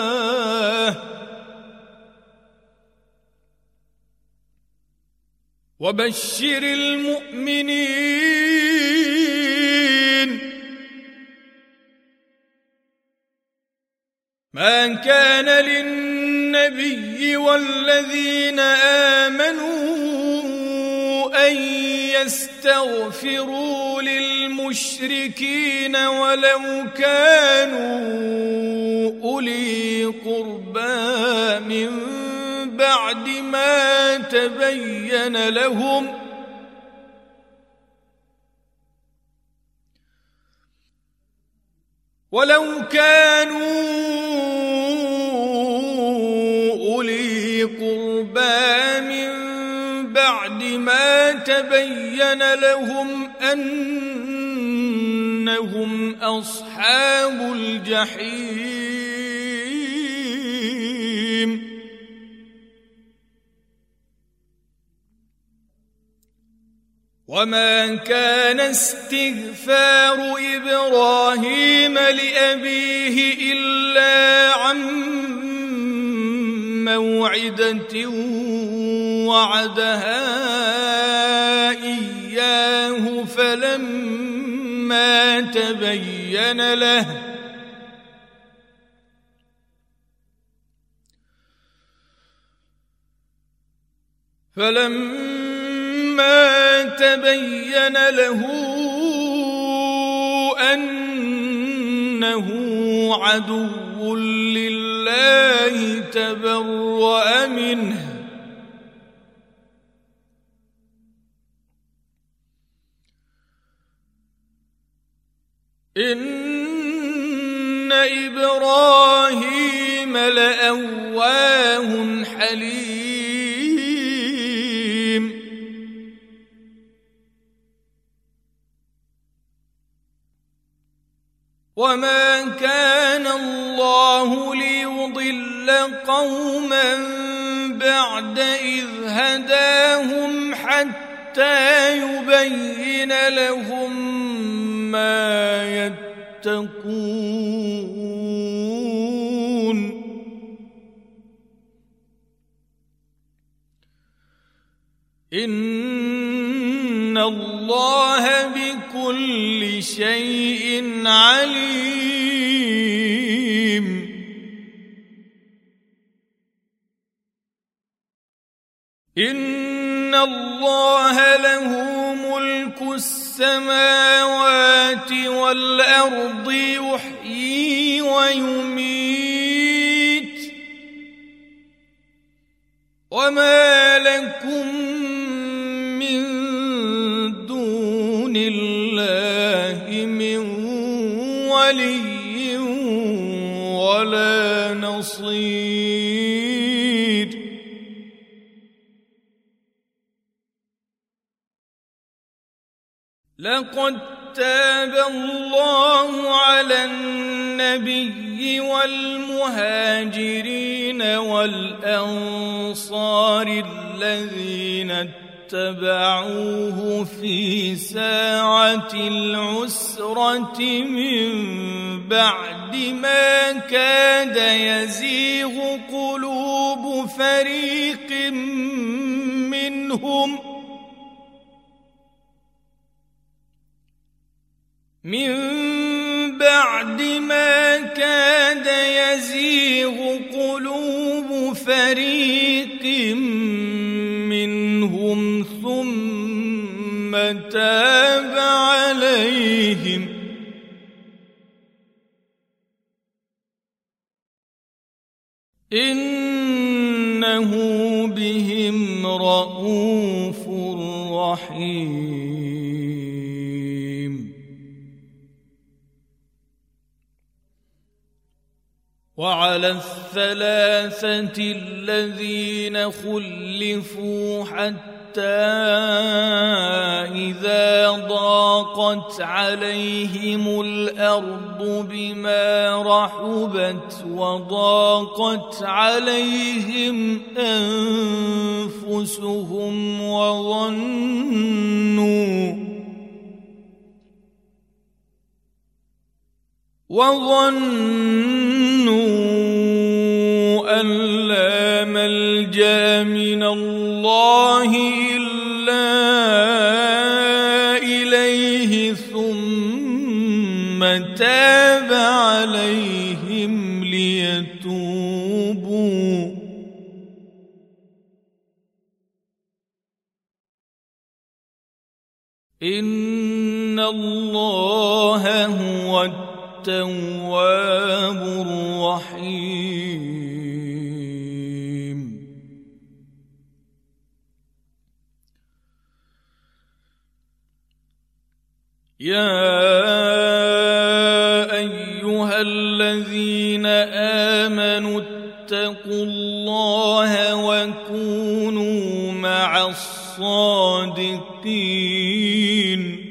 الله وبشر المؤمنين ما كان للنبي والذين آمنوا أن يستغفروا للمشركين ولو كانوا أولي قربى من بعد ما تبين لهم ولو كانوا أولي قربى من بعد ما تبين لهم أنهم أصحاب الجحيم وما كان استغفار إبراهيم لأبيه إلا عن موعدة وعدها إياه فلما تبين له فلما تبين له أنه عدو لله تبرأ منه إن إبراهيم لأواه حليم وما كان الله ليضل قوما بعد إذ هداهم حتى يبين لهم ما يتقون إن الله بكل شيء عليم إن الله له ملك السماوات والأرض يحيي ويميت وما لكم من دون الله من ولي ولا نصير لقد تاب الله على النبي والمهاجرين والأنصار الذين اتبعوه في ساعة العسرة من بعد ما كاد يزيغ قلوب فريق منهم من بعد ما كاد يزيغ قلوب فريق منهم ثم تاب عليهم إنه بهم رءوف رحيم وعلى الثلاثة الذين خلفوا حتى إذا ضاقت عليهم الأرض بما رحبت وضاقت عليهم أنفسهم وظنوا وظنوا أن لا لا ملجأ من الله إلا إليه ثم تاب عليهم ليتوبوا إن الله هو التواب الرحيم. يا أيها الذين آمنوا اتقوا الله وكونوا مع الصادقين.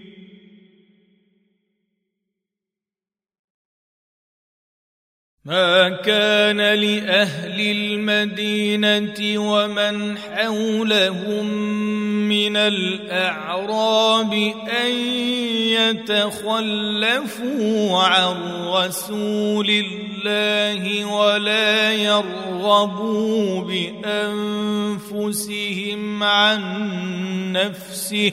ما كان لأهل المدينة ومن حولهم من الأعراب أن يتخلفوا عن رسول الله ولا يرغبوا بأنفسهم عن نفسه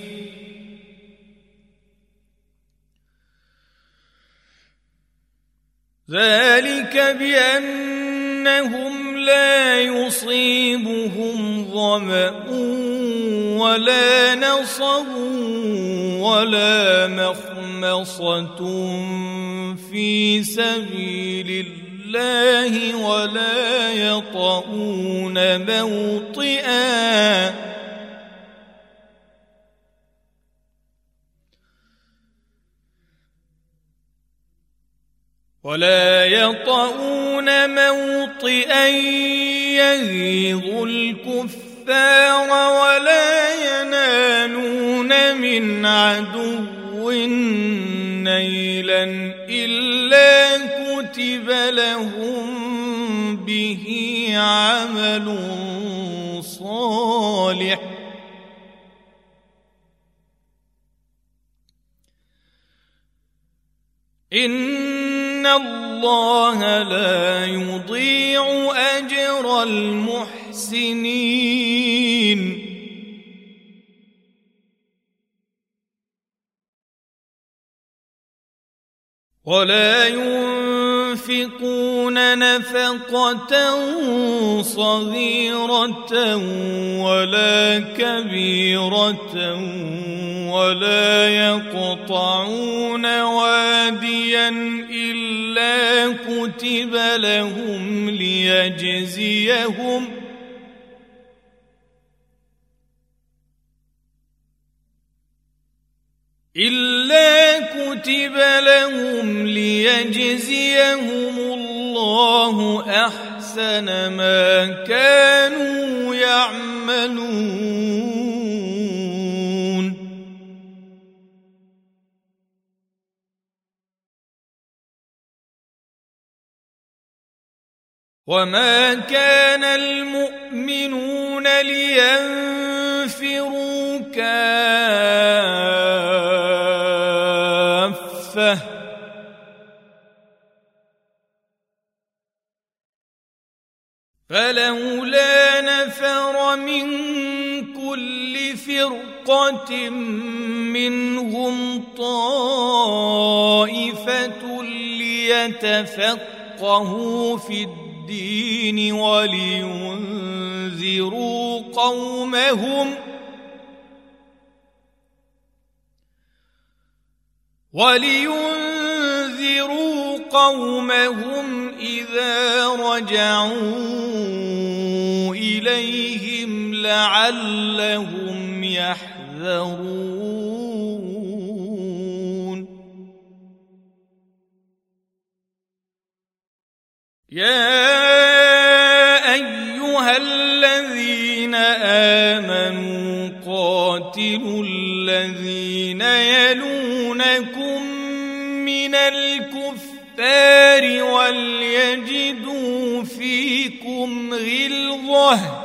ذلك بأنهم لا يصيبهم ظمأ ولا نصب ولا مخمصة في سبيل الله ولا يطؤون موطئا ولا يطؤون موطئا يغيظ الكفار ولا ينالون من عدو نيلا إلا كتب لهم به عمل صالح إن الله لا يضيع أجر المحسنين. ولا ينفقون نفقة صغيرة ولا كبيرة ولا يقطعون واديا إلا كتب لهم ليجزيهم إلا كتب لهم ليجزيهم الله أحسن ما كانوا يعملون. وما كان المؤمنون لينفروا كافة فلولا نفر من كل فرقة منهم طائفة ليتفقهوا في الدين ولينذروا قومهم ولينذروا قومهم إذا رجعوا إليهم لعلهم يحذرون. يا أيها الذين آمنوا قاتلوا الذين يلونكم من الكفار وليجدوا فيكم غلظة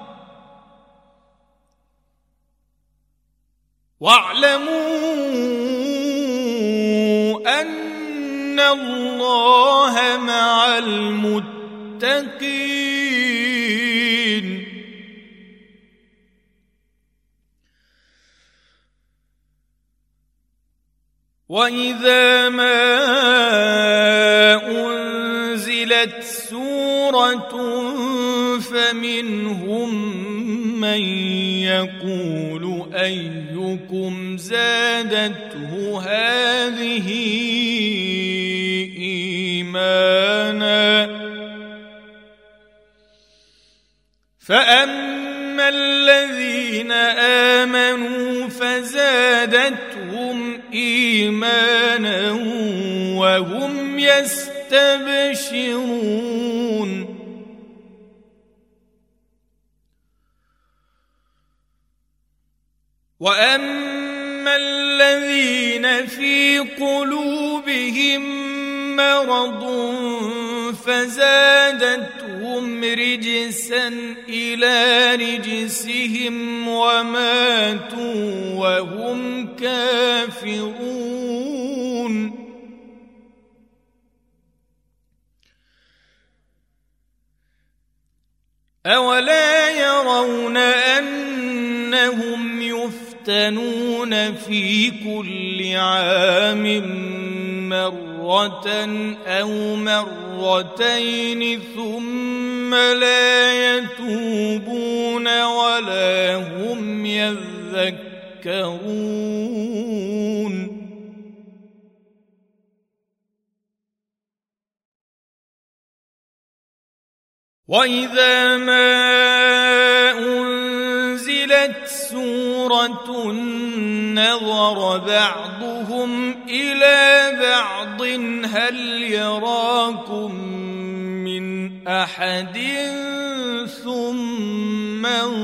واعلموا أن الله مع المتقين. وإذا ما أنزلت سورة فمنهم من يقول أيكم زادته هذه إيمانا فأما الذين آمنوا فزادتهم إيمانا وهم يستبشرون وأما الذين في قلوبهم مرض فزادتهم رجسا إلى رجسهم وماتوا وهم كافرون أولا يرون أنهم يفتنون في كل عام مرة أو مرتين ثم لا يتوبون ولا هم يذكرون وإذا ما أنزلت سورة نظر بعضهم إلى بعض هل يراكم من أحد ثم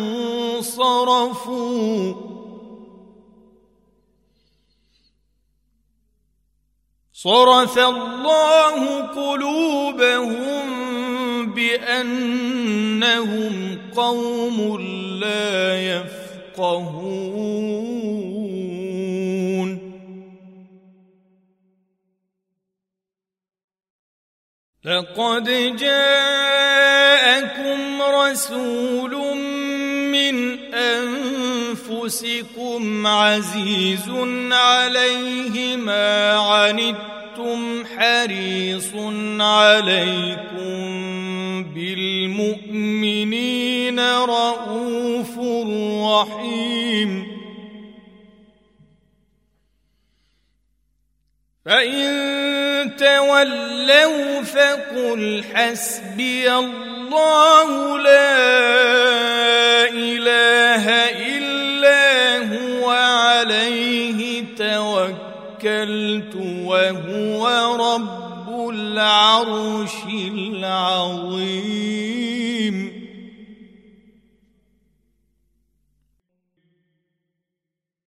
انصرفوا صرف الله قلوبهم بأنهم قوم لا يفقهون لقد جاءكم رسول من أنفسكم عزيز عليه ما عنتم حريص عليكم بالمؤمنين رؤوف رحيم فإن تولوا فقل حسبي الله لا إله إلا هو عليه توكلت وهو رب العرش العظيم